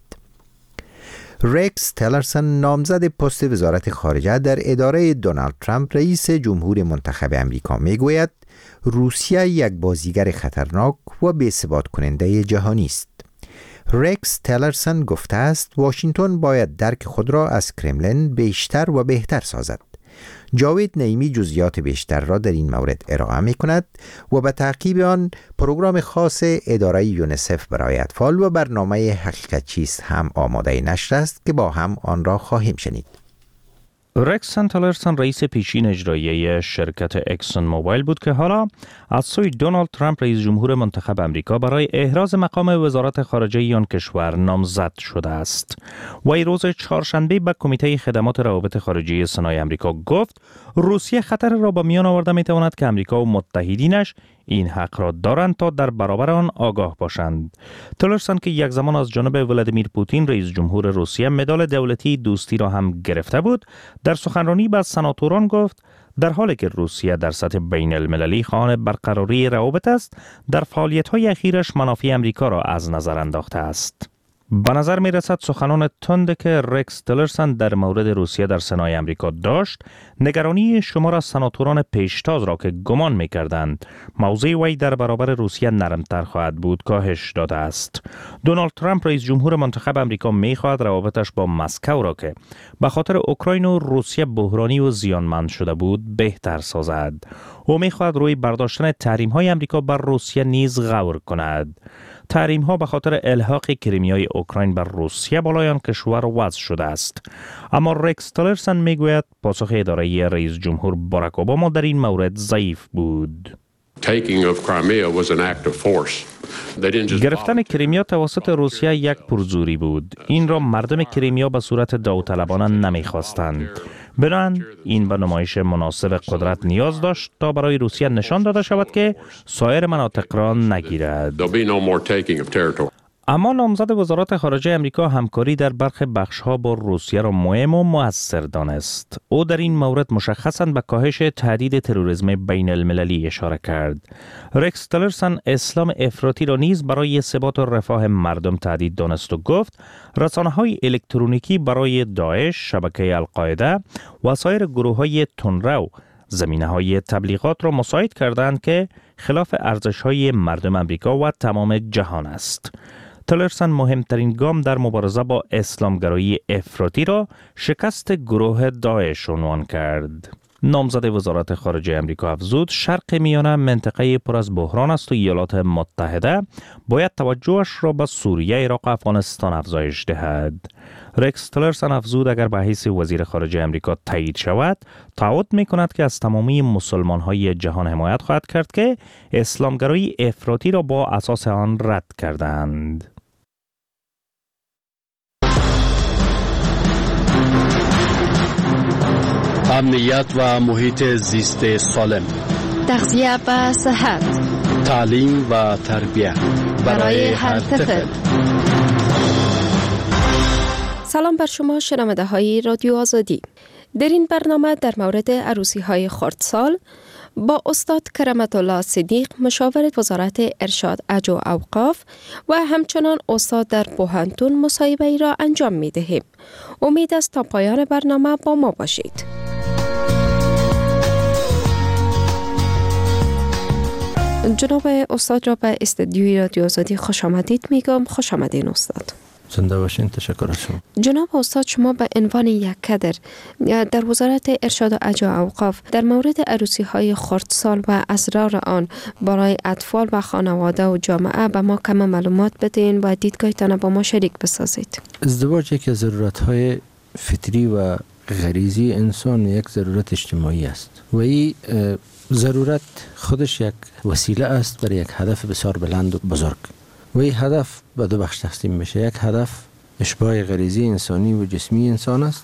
رکس تلرسن نامزد پست وزارت خارجه در اداره دونالد ترامپ رئیس جمهور منتخب امریکا میگوید روسیه یک بازیگر خطرناک و بی‌ثبات کننده جهانی است. رکس تلرسن گفته است واشنگتن باید درک خود را از کرملین بیشتر و بهتر سازد. جاوید نعیمی جزئیات بیشتر را در این مورد ارائه می کند و به تعقیب آن پروگرام خاص اداره یونیسف برای اطفال و برنامه حقیقت چیست هم آماده نشر است که با هم آن را خواهیم شنید. رکس تلرسن رئیس پیشین اجرایی شرکت اکسون موبایل بود که حالا از سوی دونالد ترامپ رئیس جمهور منتخب امریکا برای احراز مقام وزارت خارجه آن کشور نامزد شده است. وی روز چهارشنبه به کمیته خدمات روابط خارجی سنای امریکا گفت روسیه خطر را به میان آورده میتواند که امریکا و متحدینش این حق را دارند تا در برابر آن آگاه باشند. تلرسن که یک زمان از جانب ولادیمیر پوتین رئیس جمهور روسیه مدال دولتی دوستی را هم گرفته بود، در سخنرانی به سناتوران گفت در حالی که روسیه در سطح بین المللی خواهان برقراری روابط است، در فعالیت‌های اخیرش منافع امریکا را از نظر انداخته است. به نظر می رسد سخنان تند که رکس تلرسن در مورد روسیه در سنای امریکا داشت، نگرانی شمار از سناتوران پیشتاز را که گمان می کردند موضع وی در برابر روسیه نرمتر خواهد بود کاهش داده است. دونالد ترامپ رئیس جمهور منتخب امریکا می خواهد روابطش با مسکو را که به خاطر اوکراین و روسیه بحرانی و زیانمند شده بود بهتر سازد. او می خواهد روی برداشتن تحریم های امریکا بر روسیه نیز غور کند. تحریم ها به خاطر الحاق کریمیای اوکراین بر روسیه بالای آن کشور وضع شده است. اما رکس تلرسن میگوید پاسخ اداره رئیس جمهور باراک اوباما در این مورد ضعیف بود. گرفتن کریمیا توسط روسیه یک پرزوری بود. این را مردم کریمیا به صورت داوطلبانه نمیخواستند. بنابراین این به نمایش مناسب قدرت نیاز داشت تا برای روسیه نشان داده شود که سایر مناطق را نگیرد. اما نامزد وزارت خارجه امریکا همکاری در برخی بخش‌ها با روسیه را مهم و مؤثر دانست. او در این مورد مشخصاً به کاهش تهدید تروریسم بین المللی اشاره کرد. رکس تلرسن اسلام افراطی را نیز برای ثبات و رفاه مردم تهدید دانست و گفت رسانه‌های الکترونیکی برای داعش، شبکه القاعده و سایر گروه‌های تندرو زمینه‌های تبلیغات را مساعد کردند که خلاف ارزش‌های مردم امریکا و تمام جهان است. تلرسن مهمترین گام در مبارزه با اسلامگرایی افراطی را شکست گروه داعش عنوان کرد. نامزد وزارت خارجه امریکا افزود شرق میانه منطقه پر از بحران است و ایالات متحده باید توجهش را به سوریه، عراق و افغانستان افزایش دهد. رکس تلرسن افزود اگر به حیث وزیر خارجه امریکا تایید شود، تعهد می‌کند که از تمامی مسلمان‌های جهان حمایت خواهد کرد که اسلامگرایی افراطی را با اساس آن رد کردند. امنیت و محیط زیست سالم، تغذیه و صحت، تعلیم و تربیت برای هر طفل. سلام بر شما شنونده های رادیو آزادی. در این برنامه در مورد عروسی های خردسال با استاد کرامت الله صدیق، مشاور وزارت ارشاد اج و اوقاف و همچنان استاد در پوهنتون مصاحبه ای را انجام می دهیم. امید است تا پایان برنامه با ما باشید. جناب استاد را به استودیوی رادیو آزادی خوش آمدید میگم. خوش آمدین استاد. زنده باشین. تشکر از شما. جناب استاد، شما به عنوان یک کادر در وزارت ارشاد و اج و اوقاف در مورد عروسی های خردسال و اسرار آن برای اطفال و خانواده و جامعه به ما کم معلومات بدین و دیدگاهتان با ما شریک بسازید. ازدواج یکی از ضرورت‌های فطری و غریزی انسان، یک ضرورت اجتماعی است و این ضرورت خودش یک وسیله است برای یک هدف بسیار بلند و بزرگ و این هدف به دو بخش تقسیم میشه. یک هدف اشباع غریزی انسانی و جسمی انسان است،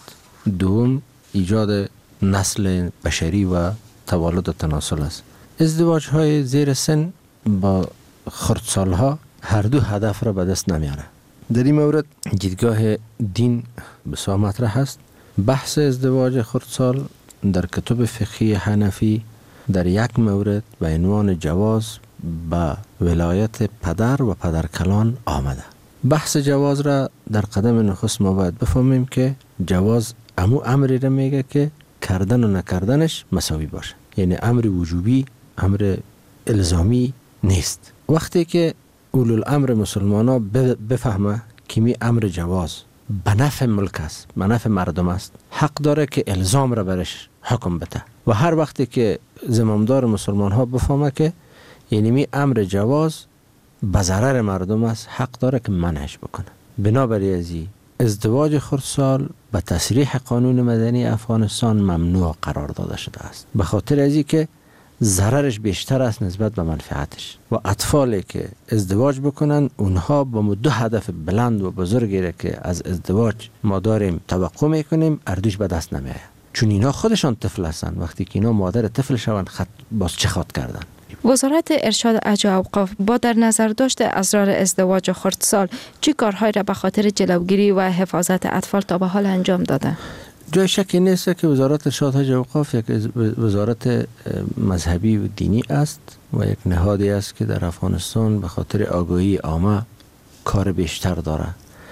دوم ایجاد نسل بشری و توالد و تناسل است. ازدواج های زیر سن با خردسال ها هر دو هدف را به دست نمیاره. در این مورد دیدگاه دین بسیار مطرح است. بحث ازدواج خردسال در کتب فقهی حنفی در یک مورد به عنوان جواز به ولایت پدر و پدرکلان آمده. بحث جواز را در قدم نخست ما باید بفهمیم که جواز امری را میگه که کردن و نکردنش مساوی باشه، یعنی امر وجوبی، امر الزامی نیست. وقتی که اولو الامر مسلمان ها بفهمه که می امر جواز به نفع ملک است، به نفع مردم است، حق داره که الزام را برش حکم بده. و هر وقتی که زمامدار مسلمان ها بفهمه که یعنی می امر جواز به ضرر مردم است، حق داره که منعش بکنه. بنابراین ازی ازدواج خردسال به تصریح قانون مدنی افغانستان ممنوع قرار داده شده است، به خاطر ازی که ضررش بیشتر است نسبت به منفعتش و اطفالی که ازدواج بکنن اونها با دو هدف بلند و بزرگی را که از ازدواج ما داریم توقع میکنیم اردوش به دست نمیآید، چون اینا خودشان طفل هستند. وقتی که اینا مادر طفل شوند باز چه خود کردن. وزارت ارشاد اج و اوقاف با در نظر داشت اسرار ازدواج خردسال چه کارهایی را به خاطر جلوگیری و حفاظت اطفال تا به حال انجام داده؟ جای شکی نیست که وزارت ارشاد اج و اوقاف یک وزارت مذهبی و دینی است و یک نهادی است که در افغانستان به خاطر آگاهی عامه کار بیشتر داره.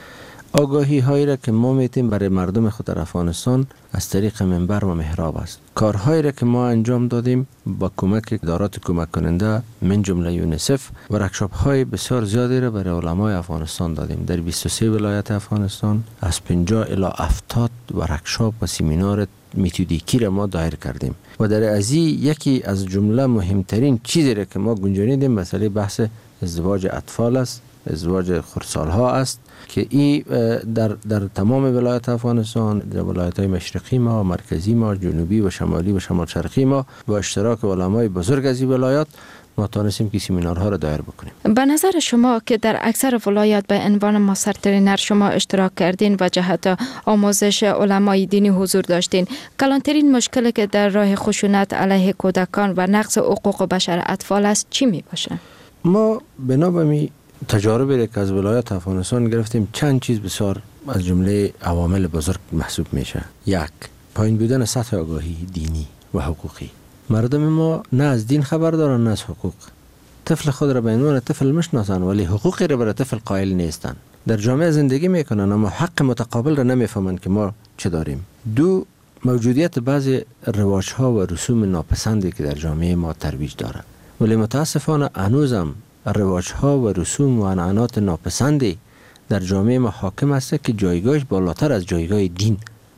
آگاهی هایی را که ما میتیم برای مردم خود در افغانستان از طریق منبر و محراب است. کارهایی را که ما انجام دادیم با کمک ادارات کمک کننده من جمله یونیسف و ورکشاپ های بسیار زیادی را برای علمای افغانستان دادیم. در 23 ولایت افغانستان از 50 الی 70 ورکشاپ و سمینار متدیکی را ما دایر کردیم و در ازی یکی از جمله مهمترین چیزی را که ما گنجانیدیم مسئله بحث ازدواج اطفال است، ازدواج خردسال ها است که این در تمام ولایت افغانستان، در ولایت های مشرقی ما، مرکزی ما، جنوبی و شمالی و شمال شرقی ما با اشتراک علمای بزرگ از این ولایات ما تانستیم که سمینارها را دایر بکنیم. به نظر شما که در اکثر ولایات به عنوان ماستر ترینر شما اشتراک کردین و جهت آموزش علمای دینی حضور داشتین، کلانترین مشکلی که در راه خشونت علیه کودکان و نقض حقوق بشر اطفال است چی می باشه؟ ما بنابراین تجاربی که از ولایت افغانستان گرفتیم چند چیز بسیار از جمله عوامل بزرگ محسوب میشه. یک، پایین بودن سطح آگاهی دینی و حقوقی. مردم ما نه از دین خبر دارن نه از حقوق. طفل خود را به عنوان طفل میشناسن ولی حقوقی را برای طفل قائل نیستن. در جامعه زندگی میکنن اما حق متقابل را نمیفهمن که ما چه داریم. دو، موجودیت بعضی رواج‌ها و رسوم ناپسندی که در جامعه ما ترویج دارد، ولی متاسفانه هنوزم رواج‌ها و رسوم و عنعنات ناپسندی در جامعه ما حاکم است که جایگاهش بالاتر از جایگاه دین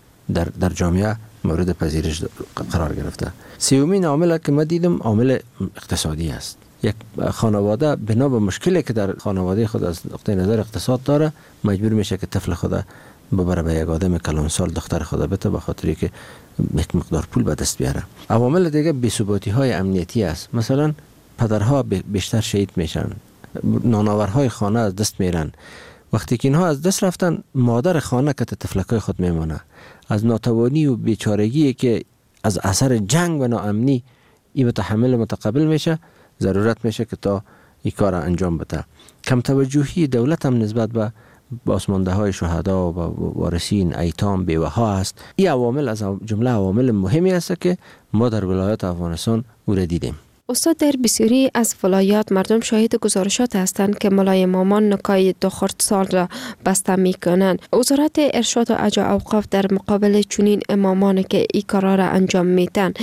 در جامعه مورد پذیرش قرار گرفته. سومین عامل که ما دیدم عامل اقتصادی است. یک خانواده بنا به مشکلی که در خانواده خود از نقطه نظر اقتصاد داره مجبور میشه که طفل خود ببره به یک آدم کلانسال دختر خود بده، به خاطری که یک مقدار پول به دست بیاره. عوامل دیگه بی‌ثباتی های امنیتی است. مثلا پدرها بیشتر شهید میشن، نانآورهای خانه از دست میرن. وقتی که اینها از دست رفتن، مادر خانه که طفلکای خود میمونه. از ناتوانی و بیچارگی که از اثر جنگ و ناامنی این متحمل متقبل میشه، ضرورت میشه که تا این کار انجام بده. کم توجهی دولت هم نسبت به بازمانده های شهدا و وارثین، ایتام، بیوه ها است. این عوامل از جمله عوامل مهمی است که ما در ولایت افغانستان او را دیدیم. استاد، در بسیاری از ولایات مردم شاهد گزارشات هستند که ملای امامان نکای 2 خردسال را بسته می کنند. وزارت ارشاد و اوقاف در مقابل چنین امامان که این کارا را انجام میدن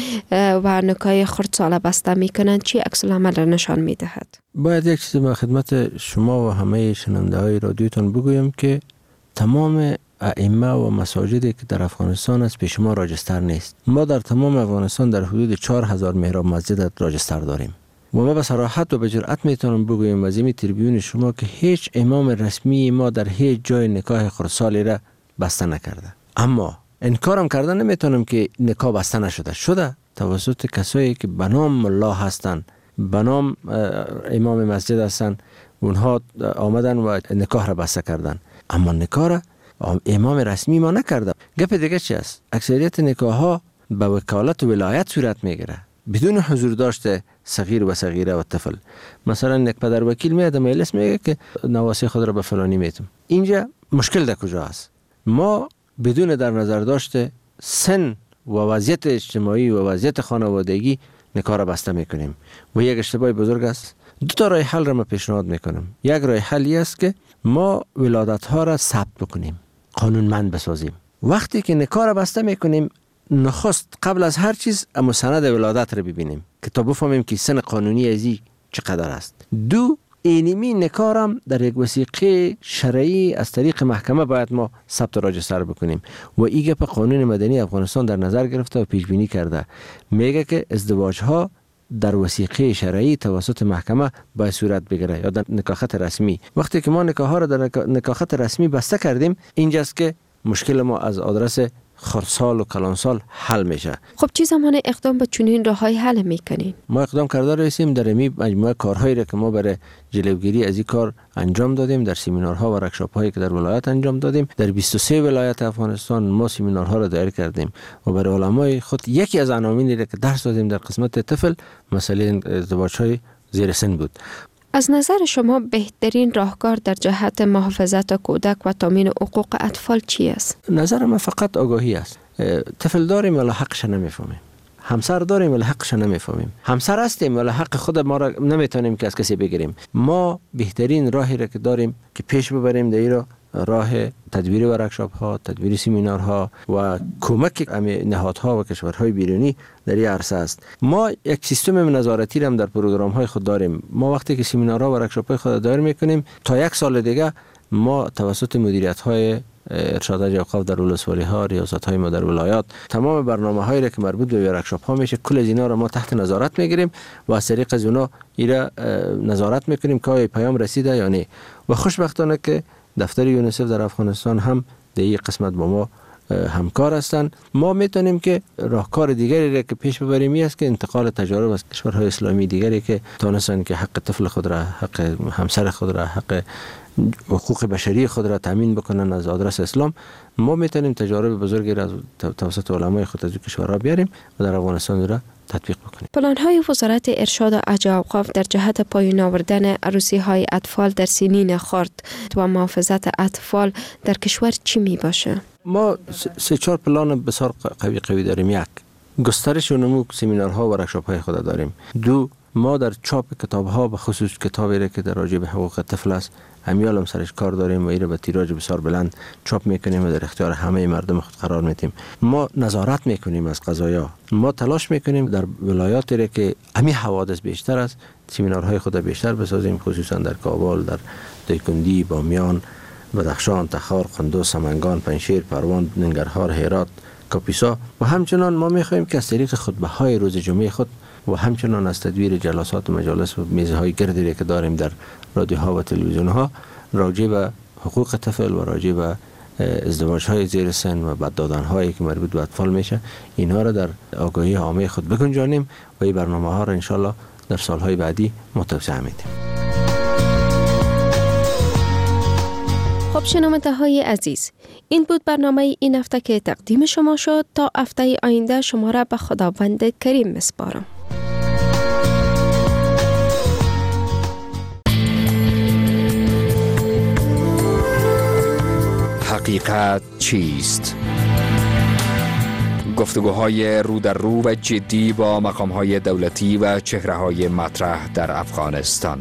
و نکای خردسال بسته می کنند چی عکس العمل را نشان می دهد؟ باید یک چیز به خدمت شما و همه شنونده های رادیوتان بگویم که تمام ائمه و مساجدی که در افغانستان است پیش ما راجستر نیست. ما در تمام افغانستان در حدود 4000 محراب مسجد راجستر داریم و ما به صراحت و به جرأت میتونم بگویم از این تریبیون شما که هیچ امام رسمی ما در هیچ جای نکاح خردسالی را بسته نکرده. اما انکارم کردن نمیتونم که نکاح بسته نشده توسط کسایی که به نام ملا هستند، به نام امام مسجد هستند، اونها آمدن و نکاح را بسته کردن. اما نکاح را امام رسمی ما نکرده. گپ دیگه چی است؟ اکثریت نکاح ها به وکالت و ولایت صورت میگیره بدون حضور داشته صغیر و صغیره و طفل. مثلا یک پدر وکیل میاد مجلس میگه که نواسی خود را به فلانی میتم. اینجا مشکل در کجا است؟ ما بدون در نظر داشته سن و وضعیت اجتماعی و وضعیت خانوادگی نکاح را بسته میکنیم و یک اشتباه بزرگ است. 2 راه حل را ما پیشنهاد میکنم. یک راه حلی است که ما ولادت ها را ثبت بکنیم، قانونمند بسازیم. وقتی که نکاح را بسته میکنیم، نخست قبل از هر چیز مستند ولادت را ببینیم که تا بفهمیم که سن قانونی ازی چقدر است. 2 اینمی نکاح را در یک وثیقه شرعی از طریق محکمه باید ما ثبت و راجستر بکنیم و این گپ قانون مدنی افغانستان در نظر گرفته و پیش بینی کرده. میگه که ازدواج ها در وثیقه شرعی توسط محکمه باید صورت بگیره یا در نکاحت رسمی. وقتی که ما نکاح ها را در نکاحت رسمی بسته کردیم، اینجاست که مشکل ما از آدرس خردسال و کلانسال حل میشه. خب چه زمان اقدام به چنین راههای حل میکنین؟ ما اقدام کرده رسیم در این مجموعه کارهایی را که ما برای جلوگیری از این کار انجام دادیم، در سمینارها و ورکشاپ هایی که در ولایت انجام دادیم. در 23 ولایت افغانستان ما سمینارها را دایر کردیم و برای علمای خود یکی از عناوینی را که درس دادیم در قسمت طفل مسئله ازدواج های زیر سن بود. از نظر شما بهترین راهکار در جهت محافظت کودک و تامین حقوق اطفال چی است؟ نظر من فقط آگاهی است. طفل داریم ولی حقش نمیفهمیم. همسر داریم ولی حقش نمیفهمیم. همسر هستیم ولی حق خود ما را نمیتونیم که از کسی بگیریم. ما بهترین راهی را که داریم که پیش ببریم در این راه تدبیر ورکشاپ ها، تدبیر سمینارها و کمک نهادها و کشورهای بیرونی در این عرصه است. ما یک سیستم نظارتی هم در پروگرام های خود داریم. ما وقتی که سمینارها و ورکشاپ های خود دایر میکنیم، تا 1 سال دیگه ما توسط مدیریت های ارشاد اوقاف در ولسوالی ها، ریاست های ما در ولایات، تمام برنامه هایی را که مربوط به ورکشاپ ها میشه، کل از اینا را ما تحت نظارت میگیریم و از طریق از اونا ایرا نظارت میکنیم که پیام رسیده یا نه. و خوشبختانه که دفتر یونیسف در افغانستان هم در این قسمت با ما همکار هستند. ما میتونیم که راهکار دیگری را که پیش ببریم است که انتقال تجارب از کشورهای اسلامی دیگری که تونستن که حق طفل خود را، حق همسر خود را، حق حقوق بشری خود را تامین بکنن از آدرس اسلام. ما میتونیم تجارب بزرگی را توسط علمای خود از کشورها بیاریم و در افغانستان را تطبیق بکنیم. پلان‌های وزارت ارشاد و اوقاف در جهت پایان آوردن عروسی‌های اطفال در سنین خرد و محافظت اطفال در کشور چی می باشه؟ ما 3-4 پلان بسیار قوی داریم. 1. گسترش و نمو سمینارها و ورکشاپ‌های خود داریم. 2. ما در چاپ کتاب ها به خصوص کتابی را که در راجع به حقوق طفل است همیال هم سرش کار داریم و این را به تیراژ بسیار بلند چاپ میکنیم و در اختیار همه مردم خود قرار میدیم. ما نظارت میکنیم از قضایا، ما تلاش میکنیم در ولایاتی را که همین حوادث بیشتر است سمینارهای خود بیشتر بسازیم، خصوصا در کابل، در دایکنډی، بامیان، بدخشان، تخار، قندوز، سمنگان، پنجشیر، پروان، ننگرهار، هرات، کاپیسا و همچنان ما میخواهیم که از طریق خطبه های روز جمعه خود و همچنان از تدویر جلسات و مجالس و میزهای گردی که داریم در رادیوها و تلویزیونها راجع به حقوق طفل و راجع به ازدواج های زیر سن و بد دادن هایی که مربوط به اطفال میشه اینها را در آگاهی عامه خود بگنجانیم و این برنامه ها را انشالله در سالهای بعدی متوسعه میدیم. خب شنونده های عزیز، این بود برنامه این هفته که تقدیم شما شد. تا هفته آینده شما را به خداوند کریم میسپارم. حقیقت چیست؟ گفتگوهای رو در رو و جدی با مقامهای دولتی و چهره‌های مطرح در افغانستان.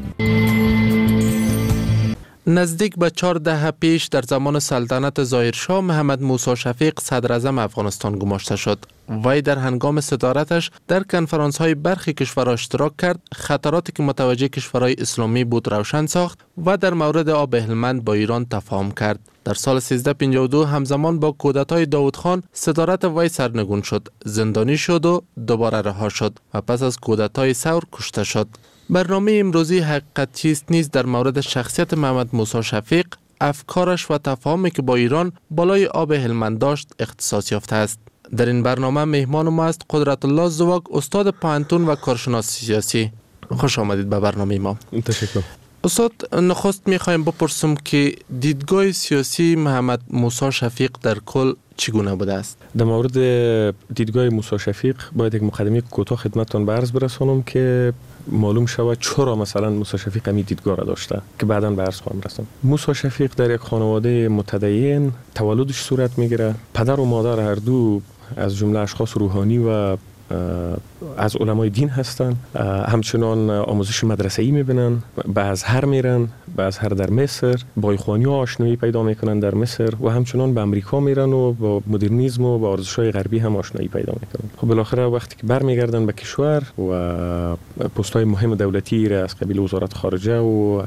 نزدیک به 4 دهه پیش در زمان سلطنت ظاهرشاه محمد موسی شفیق صدر اعظم افغانستان گماشته شد. وی در هنگام صدارتش در کنفرانس های برخی کشورها اشتراک کرد، خطراتی که متوجه کشورهای اسلامی بود روشن ساخت و در مورد آب هلمند با ایران تفاهم کرد. در سال 1352 همزمان با کودتای داود خان صدارت وی سرنگون شد، زندانی شد و دوباره رها شد و پس از کودتای ثور کشته شد. برنامه امروزی حقیقت چیست نیز در مورد شخصیت محمد موسی شفیق، افکارش و تفاهمی که با ایران بالای آب هلمند داشت اختصاص یافته است. در این برنامه مهمان ما است قدرت الله زواگ، استاد پوهنتون و کارشناس سیاسی. خوش آمدید به برنامه ما. تشکر. استاد، نخست میخوایم بپرسم که دیدگاه سیاسی محمد موسی شفیق در کل چگونه بوده است؟ در مورد دیدگاه موسی شفیق باید یک مقدمه کوتاه خدمتتان به عرض برسانم که معلوم شود چرا مثلا موسی شفیق همین دیدگاه را داشته که بعداً به عرض خواهم رساند. موسی شفیق در یک خانواده متدین تولدش صورت میگیره. پدر و مادر هر دو از جمله اشخاص روحانی و از علمای دین هستن. همچنان آموزش مدرسه‌ای میبینن، به ازهر میرن، به ازهر در مصر با اخوانی ها آشنایی پیدا میکنن در مصر و همچنان به امریکا میرن و با مدرنیسم و با ارزش‌های غربی هم آشنایی پیدا میکنن. خب بالاخره وقتی که برمیگردن به کشور و پست‌های مهم دولتی را از قبیل وزارت خارجه و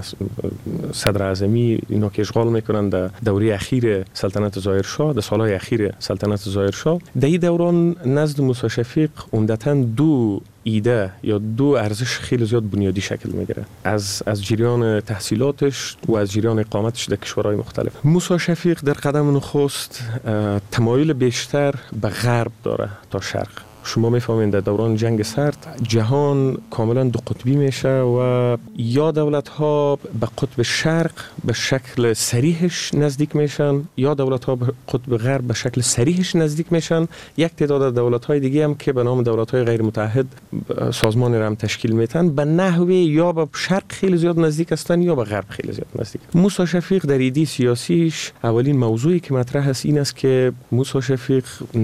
صدر اعظمی اینا که اشغال میکنن در دوره اخیر سلطنت ظاهرشاه، در سالهای اخیر سلطنت ظاهرشاه، در این دوران نزد موسی شفیق عمدتاً دو ایده یا دو ارزش خیلی زیاد بنیادی شکل میگیره از جریان تحصیلاتش و از جریان اقامتش در کشورهای مختلف. موسی شفیق در قدم نخست تمایل بیشتر به غرب داره تا شرق. شما میفهمید در دوران جنگ سرد جهان کاملا دو قطبی میشه و یا دولت ها به قطب شرق به شکل صریحش نزدیک میشن یا دولت ها به قطب غرب به شکل صریحش نزدیک میشن. یک تعداد دولت های دیگه هم که به نام دولت های غیر متحد سازمان را هم تشکیل میتن به نحوی یا به شرق خیلی زیاد نزدیک هستن یا به غرب خیلی زیاد نزدیک. موسی شفیق در ایده سیاسیش اولین موضوعی که مطرح است این است که موسی شفیق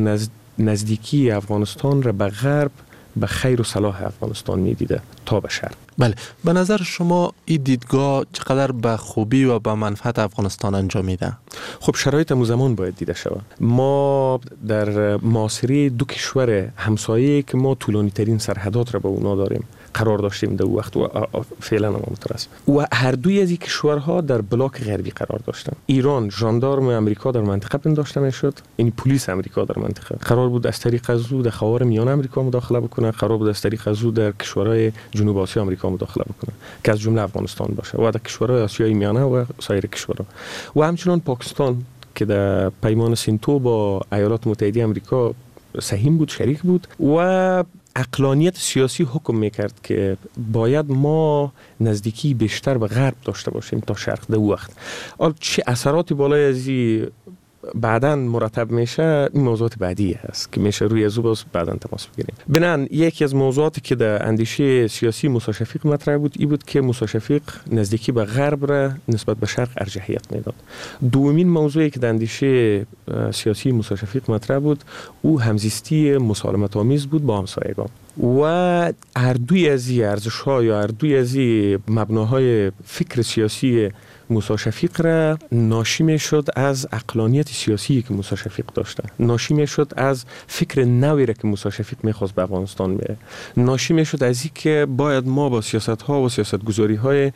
نزدیکی افغانستان را به غرب به خیر و صلاح افغانستان میدیده تا به شرق. بله، به نظر شما این دیدگاه چقدر به خوبی و به منفعت افغانستان انجام میده؟ خب شرایط زمان باید دیده شود. ما در معاصره دو کشور همسایه که ما طولانی ترین سرحدات را با اونا داریم قرار داشتیم در وقت و فعلا هم همونطور است و هر دوی از این کشورها در بلاک غربی قرار داشتن. ایران ژاندارم امریکا در منطقه پنداشته میشد، یعنی پلیس امریکا در منطقه قرار بود از طریق از او در خاور میانه امریکا مداخله بکنه، قرار بود از طریق از او در کشورهای جنوب آسیا امریکا مداخله بکنه که از جمله افغانستان باشه و در کشورهای آسیای میانه و سایر کشورها و همچنین پاکستان که در پیمان سینتو با ایالات متحده آمریکا سهیم بود، شریک بود و عقلانیت سیاسی حکم میکرد که باید ما نزدیکی بیشتر به غرب داشته باشیم تا شرق. در وقت چه اثراتی بالای از این بعداً مرتب میشه این موضوعات بعدی هست که میشه روی ازو باز بعداً تماس بگیریم. بنان یکی از موضوعاتی که در اندیشه سیاسی موسی شفیق مطرح بود این بود که موسی شفیق نزدیکی به غرب را نسبت به شرق ارجحیت میداد. دومین موضوعی که در اندیشه سیاسی موسی شفیق مطرح بود او همزیستی مسالمت آمیز بود با همسایگان. و هر دوی از این ارزش‌ها یا هر دوی از این مبناهای فکر سیاسی موسی شفیق را ناشی می شد از عقلانیت سیاسی که موسی شفیق داشته، ناشی می شد از فکر نوی را که موسی شفیق می‌خواست به افغانستان بیاره، ناشی می شد از این که باید ما با سیاست‌ها و سیاست‌گذاری‌های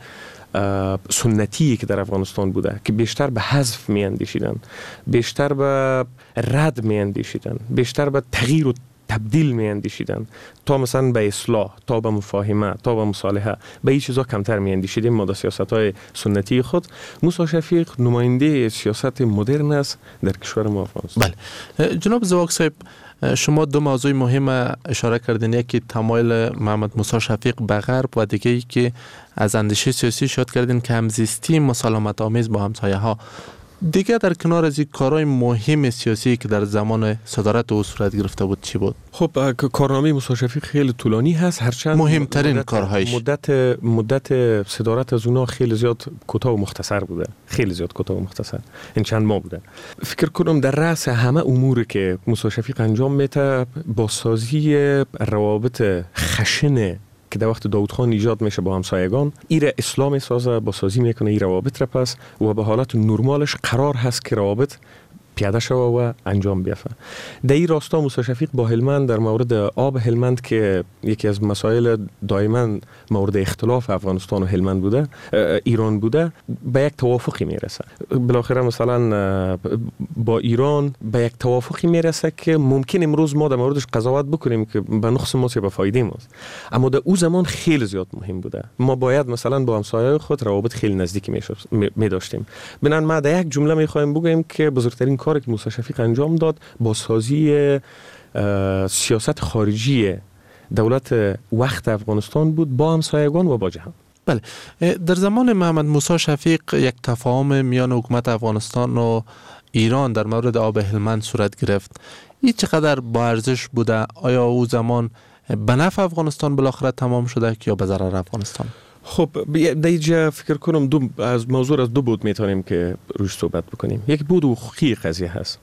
سنتی که در افغانستان بوده که بیشتر به حذف می اندیشیدن، بیشتر به رد می اندیشیدن، بیشتر به تغییر و تبدیل می اندیشیدن تا مثلا به اصلاح، تا به مفاهمه، تا به مصالحه، به این چیزا کمتر می اندیشیدیم ما در سیاست‌های سنتی خود. موسی شفیق نماینده سیاست مدرن است در کشور ما افغانستان. بله جناب زواک صاحب، شما دو موضوع مهم اشاره کردین، یکی تمایل محمد موسی شفیق به غرب و دیگه ای که از اندیشه سیاسی شاد کردین که همزیستی مسالمت آمیز با همسایه ها. دیگه در کنار از این کارهای مهم سیاسی که در زمان صدارت او صورت گرفته بود چی بود؟ خب کارنامه موسی شفیق خیلی طولانی هست، هرچند مهمترین کارهایش مدت صدارت از اونا خیلی زیاد کوتاه و مختصر بوده، خیلی زیاد کوتاه و مختصر، این چند ماه بوده. فکر کنم در رأس همه اموری که موسی شفیق انجام میده بازسازی روابط خشن که در وقت داود خان ایجاد میشه با همسایگان، ایره اسلام سازه، بازسازی میکنه این روابط را پس و به حالت نرمالش قرار هست که روابط پیاده شوه و انجام بیفته. در این راستا موسی شفیق با هلمند در مورد آب هلمند که یکی از مسائل دائما مورد اختلاف افغانستان و هلمند بوده، ایران بوده، به یک توافقی میرسه. بالاخره مثلا با ایران به یک توافقی میرسه که ممکن امروز ما در موردش قضاوت بکنیم که به نقص ما یا به فایده ماست، اما در اون زمان خیلی زیاد مهم بوده. ما باید مثلا با همسایه خود روابط خیلی نزدیکی می داشتیم. بنابراین ما در یک جمله میخوایم بگیم که بزرگترین کاری که موسی شفیق انجام داد بازسازی سیاست خارجی دولت وقت افغانستان بود با همسایگان و با جهان. بله، در زمان محمد موسی شفیق یک تفاهم میان حکومت افغانستان و ایران در مورد آب هلمند صورت گرفت. این چقدر با ارزش بوده؟ آیا او زمان به نفع افغانستان بالاخره تمام شده یا به ضرر افغانستان؟ خب در اینجا فکر کنم موضوع از دو بود میتونیم که روش صحبت بکنیم. یک بود حقوقی قضیه هست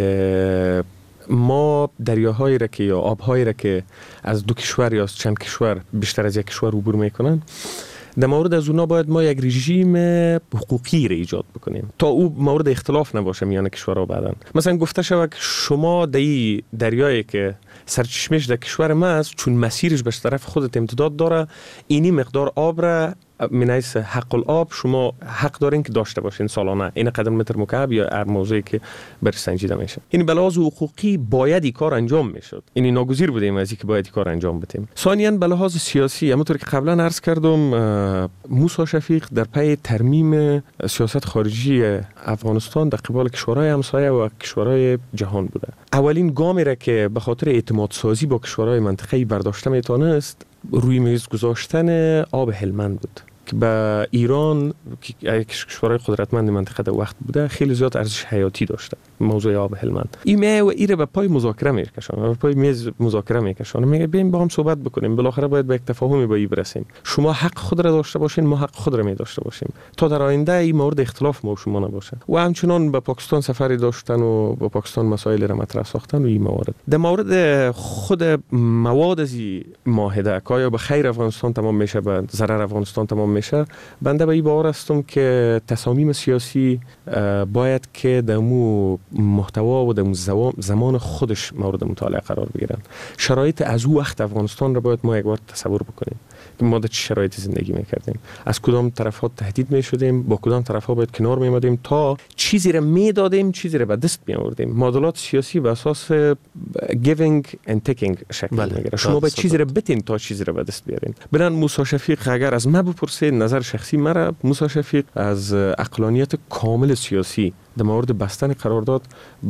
که ما دریاهایی را که یا آبهایی را که از دو کشور یا از چند کشور بیشتر از یک کشور عبور میکنن، در مورد از اونا باید ما یک رژیم حقوقی را ایجاد بکنیم تا او مورد اختلاف نباشه میان کشورها. بعدن مثلا گفته شود که شما در این دریایی که سرچشمش در کشور ما است، چون مسیرش به طرف خودت امتداد داره، اینی مقدار آب را من حیث حق الآب شما حق دارین که داشته باشین سالانه، این قدر متر مکعب یا هر موضوعی که بر سنجیده میشه. این به لحاظ حقوقی باید این کار انجام میشد، این ناگزیر بودیم از اینکه باید این کار انجام بدیم. ثانیاً به لحاظ سیاسی، همونطور که قبلا عرض کردم، موسی شفیق در پی ترمیم سیاست خارجی افغانستان در قبال کشورهای همسایه و کشورهای جهان بوده. اولین گامی را که به خاطر اعتماد سازی با کشورهای منطقه‌ای برداشته میتونست روی میز گذاشتن آب هلمند بود که به ایران که یک کشورهای قدرتمند منطقه در وقت بوده خیلی زیاد ارزش حیاتی داشته موضوع آب هلمند. این میای و ایره به پای مذاکره میکشونه، به پای میز مذاکره میکشونه، میگه بیایم با هم صحبت بکنیم، بالاخره باید به یک تفاهمی با این برسیم، شما حق خود را داشته باشین، ما حق خود را می داشته باشیم تا در آینده این مورد اختلاف ما و شما نباشه. و همچنان به پاکستان سفری داشتن و با پاکستان مسائل را مطرح ساختن و این موارد. در مورد خود مواد از این معاهده که آیا به خیر افغانستان تمام میشه به ضرر افغانستان تمام میشه، بنده به این باور هستم که تصامیم سیاسی باید که در مو محتوا و در زمان خودش مورد مطالعه قرار بگیرن. شرایط از او وقت افغانستان را باید ما یک بار تصور بکنیم که ما در چه شرایطی زندگی میکردیم، از کدام طرف‌ها تهدید میشدیم، با کدام طرف‌ها باید کنار میمادیم تا چیزی را میدادیم، چیزی را به دست میآوردیم. معادلات سیاسی بر اساس giving and taking شکل میگیره. شما باید چیزی را بتین تا چیزی را به دست بیارین. بنان موسی شفیق اگر از من بپرسید، نظر شخصی مرا، موسی شفیق از عقلانیت کامل سیاسی در مورد بستن قرارداد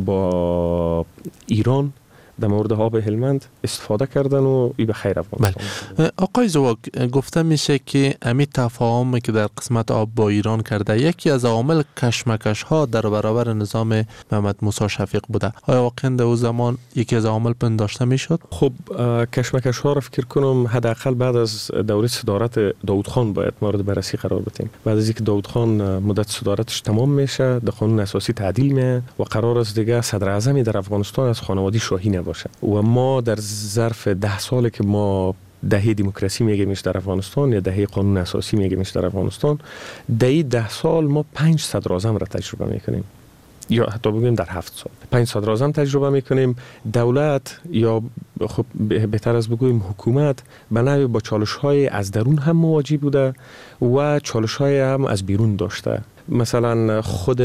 با ایران در مورد آب هلمند استفاده کردن و این به خیر افغانستان. آقای زواک، گفته میشه که امی تفاهمی که در قسمت آب با ایران کرده یکی از عوامل کشمکش ها در برابر نظام محمد موسی شفیق بوده. آیا واقعا در او زمان یکی از عوامل پنداشته میشد؟ خب کشمکش ها را فکر کنم حداقل بعد از دوره صدارت داود خان باید مورد بررسی قرار بدیم. بعد از اینکه داود خان مدت صدارتش تمام میشه، در قانون اساسی تعدیل میشه و قرار است دیگه صدر اعظمی در افغانستان از خانواده شاهی باشه. و ما در ظرف 10 ساله که ما دهه دموکراسی میگیمش در افغانستان یا دهه قانون اساسی میگیمش در افغانستان، دهه 10 سال ما 5 صدراعظم را تجربه میکنیم، یا حتی بگیم در 7 سال 5 صدراعظم تجربه میکنیم. دولت یا خب بهتر از بگویم حکومت به نوعی با چالش‌های از درون هم مواجه بوده و چالش‌های هم از بیرون داشته. مثلا خود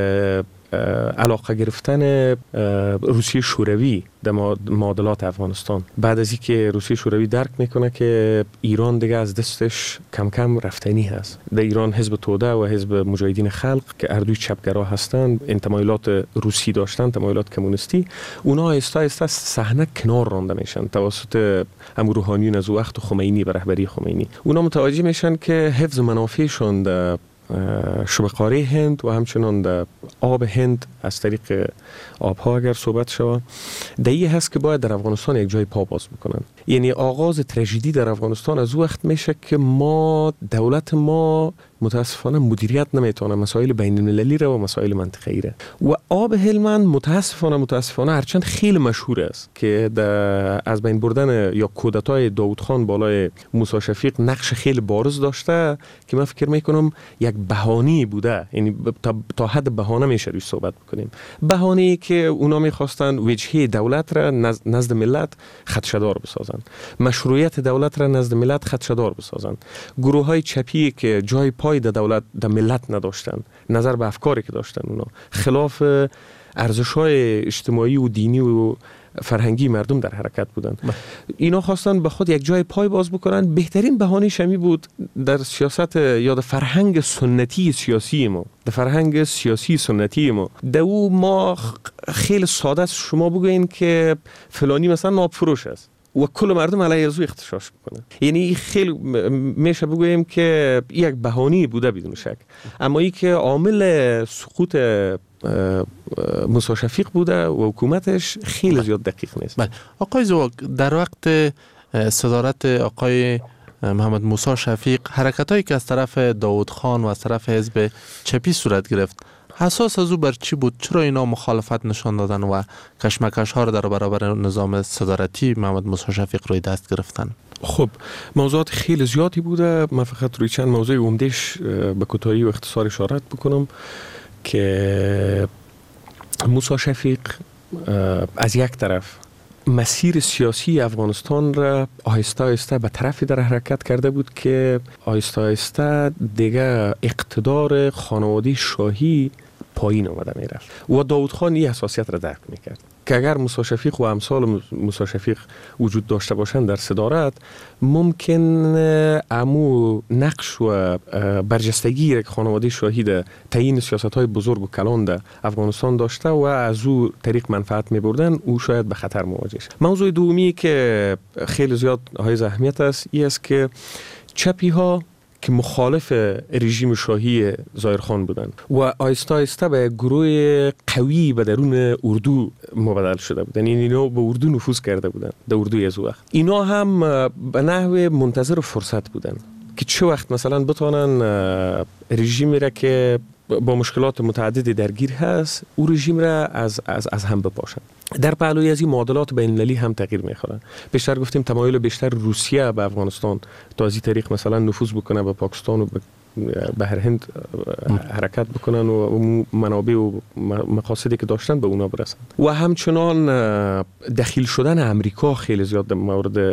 علاقه گرفتن روسیه شوروی در معادلات افغانستان، بعد از اینکه روسیه شوروی درک میکنه که ایران دیگه از دستش کم کم رفتنی هست. در ایران حزب توده و حزب مجاهدین خلق که اردوی چپگرا هستند، این تمایلات روسی داشتن، تمایلات کمونیستی، اونا آهسته آهسته صحنه کنار رانده میشن توسط هم روحانیون از وقت خمینی و رهبری خمینی. اونا متوجه میشن که حفظ منافعشون در شبه قاره هند و همچنان در آب هند از طریق آبها اگر صحبت شود، دایی هست که باید در افغانستان یک جای پا باز بکنن. یعنی آغاز تراژدی در افغانستان از وقت میشه که دولت ما متاسفانه مدیریت نمیتونه مسائل بین المللی را و مسائل منطقه‌ای را. و آب هلمند متاسفانه هرچند خیلی مشهور است که از بین بردن یا کودتای داوود خان بالای موسی شفیق نقش خیلی بارز داشته که من فکر میکنم یک بهانه بوده. یعنی تا حد بهانه میشه روش صحبت بکنیم. بهانه‌ای که اونا میخواستن وجهه دولت را نزد ملت خدشه‌دار بسازن، مشروعیت دولت را نزد ملت خدشه‌دار بسازن. گروه‌های چپی که جای پای در دولت در ملت نداشتن، نظر به افکاری که داشتن، اونا خلاف ارزش‌های اجتماعی و دینی و فرهنگی مردم در حرکت بودن. اینا خواستن به خود یک جای پای باز بکنن. بهترین بهانه شمی بود در سیاست یا در فرهنگ سنتی سیاسی ما، در فرهنگ سیاسی سنتی ما خیلی ساده است شما بگوین که فلانی مثلا ناب فروش است و کل مردم علیه از او اختشاش بکنن. یعنی خیلی میشه بگویم که یک بهانه بوده بدون شک. اما ای که عامل سقوط موسی شفیق بوده و حکومتش خیلی زیاد دقیق نیست. بله. آقای زواگ، در وقت صدارت آقای محمد موسی شفیق، حرکتایی که از طرف داوود خان و از طرف حزب چپی صورت گرفت، اساس از او بر چی بود؟ چرا اینا مخالفت نشان دادن و کشمکش ها را در برابر نظام صدارتی محمد موسی شفیق روی دست گرفتن؟ خب موضوعات خیلی زیادی بوده. من فقط روی چند موضوع عمده‌اش به کوتاهی و اختصار اشارت بکنم که موسی شفیق از یک طرف مسیر سیاسی افغانستان را آهسته آهسته به طرفی در حرکت کرده بود که آهسته آهسته دیگه اقتدار خانواده شاهی پایین آمده میرفت و داوود خان این حساسیت را درک میکرد که اگر موسی شفیق و امثال موسی شفیق وجود داشته باشند در صدارت، ممکن امو نقش و برجستگی را که خانواده شاهی در تعیین سیاست‌های بزرگ و کلان در افغانستان داشته و از او طریق منفعت می‌بردن، او شاید به خطر مواجه شد. موضوع دومی که خیلی زیاد های اهمیت است این است که چپی ها که مخالف رژیم شاهی ظاهرخان بودند و آهسته آهسته به گروه قوی به درون اردو مبدل شده بودند. یعنی اینا به اردو نفوذ کرده بودند، در اردوی از وقت. اینا هم به نحو منتظر فرصت بودند که چه وقت مثلا بتونن رژیمی را که با مشکلات متعددی درگیر هست، او رژیم را از هم بپاشن. در پهلوی از این معادلات بین المللی هم تغییر میخورن. بیشتر گفتیم تمایل بیشتر روسیه به افغانستان تا از این طریق مثلا نفوذ بکنه به پاکستان و به بحر هند حرکت بکنن و منابع و مقاصدی که داشتن به اونا برسن. و همچنان دخیل شدن امریکا خیلی زیاد در مورد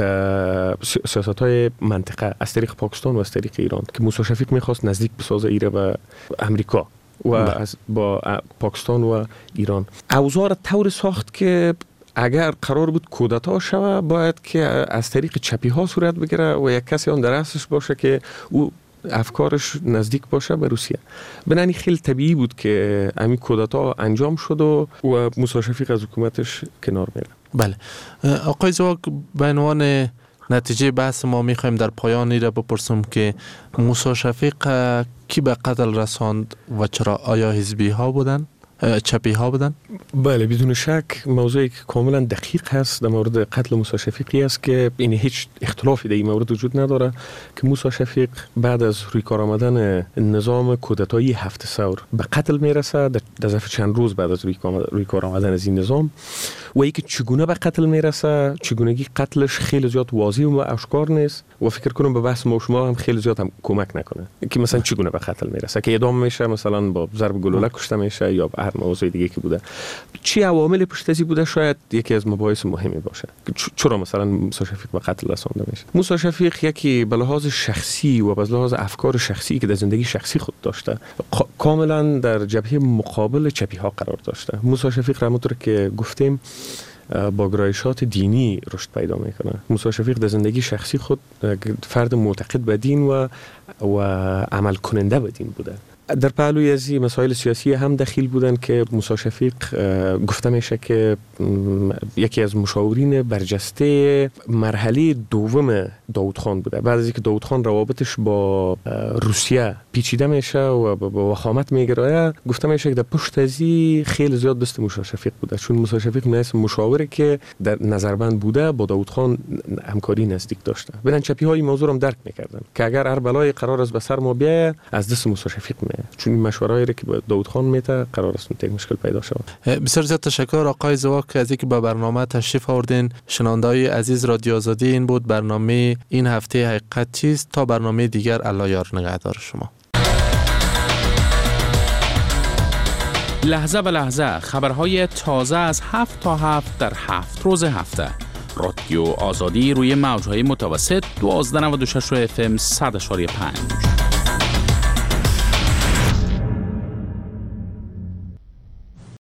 سیاست‌های منطقه از طریق پاکستان و از طریق ایران که موسی شفیق میخواست نزدیک بسازه ایره و امریکا و با پاکستان و ایران. اوضاع را طور ساخت که اگر قرار بود کودتا شود باید که از طریق چپی ها صورت بگیره و یک کسی آن در اصلش باشه که او افکارش نزدیک باشه به روسیه. بنابراین خیلی طبیعی بود که همین کودتا انجام شد و موسی شفیق از حکومتش کنار میره. بله. آقای زواگ، به عنوان نتیجه بحث ما میخوایم در پایان این را بپرسم که موسی شفیق کی به قتل رساند و چرا؟ آیا حزبی ها بودن؟ چپی ها بودن؟ بله بدون شک موضوعی که کاملا دقیق هست در مورد قتل موسی شفیقی است که این هیچ اختلافی در این مورد وجود نداره که موسی شفیق بعد از روی کار آمدن نظام کودتایی 7 ثور به قتل میرسه در ظرف چند روز بعد از روی کار آمدن از این نظام و اینکه چگونه به قتل میرسه، چگونگی قتلش خیلی زیاد واضح و آشکار نیست و فکر کنم به بحث ما شما هم خیلی زیاد هم کمک نکنه که مثلا چگونه به قتل میرسه، که اعدام میشه، مثلا با ضرب گلوله کشته میشه یا هر موضوع دیگه که بوده. چی عوامل پشت از این بوده شاید یکی از مباحث مهمی باشه که چرا مثلا موسی شفیق به قتل رسانده میشه. موسی شفیق یکی به لحاظ شخصی و به لحاظ افکار شخصی که در زندگی شخصی خود داشته کاملا در جبهه مقابل چپی ها قرار داشته. موسی شفیق همونطور که گفتیم با گرایشات دینی رشد پیدا میکنه. موسی شفیق در زندگی شخصی خود فرد معتقد به دین و عمل کننده به دین بوده. در پهلوی از این مسائل سیاسی هم دخیل بودن که موسی شفیق گفته میشه که یکی از مشاورین برجسته مرحله دوم داوود خان بوده. بعد از اینکه داوود خان روابطش با روسیه پیچیده میشه و با وخامت میگرایه، گفته میشه که در پشت از این خیلی زیاد دست موسی شفیق بوده، چون موسی شفیق مثل مشاوره که در نظربند بوده با داوود خان همکاری نزدیک داشته. بدن چپی های موضوع هم درک میکردن که اگر هر بلای قرار است به سر ما بیاید از دست موسی شفیق چون این مشوره‌ای که با داوود خان میته قرار است یک مشکل پیدا شود. بسیار زیاد تشکر آقای زواک از اینکه به برنامه تشریف آوردین. شنونده‌های عزیز رادیو آزادی، این بود برنامه این هفته حقیقت چیست. تا برنامه دیگر الله یار نگهدار شما. لحظه به لحظه خبرهای تازه از 7 تا 7 در 7 روز هفته. رادیو آزادی روی موج‌های متوسط 1296 FM 100.5.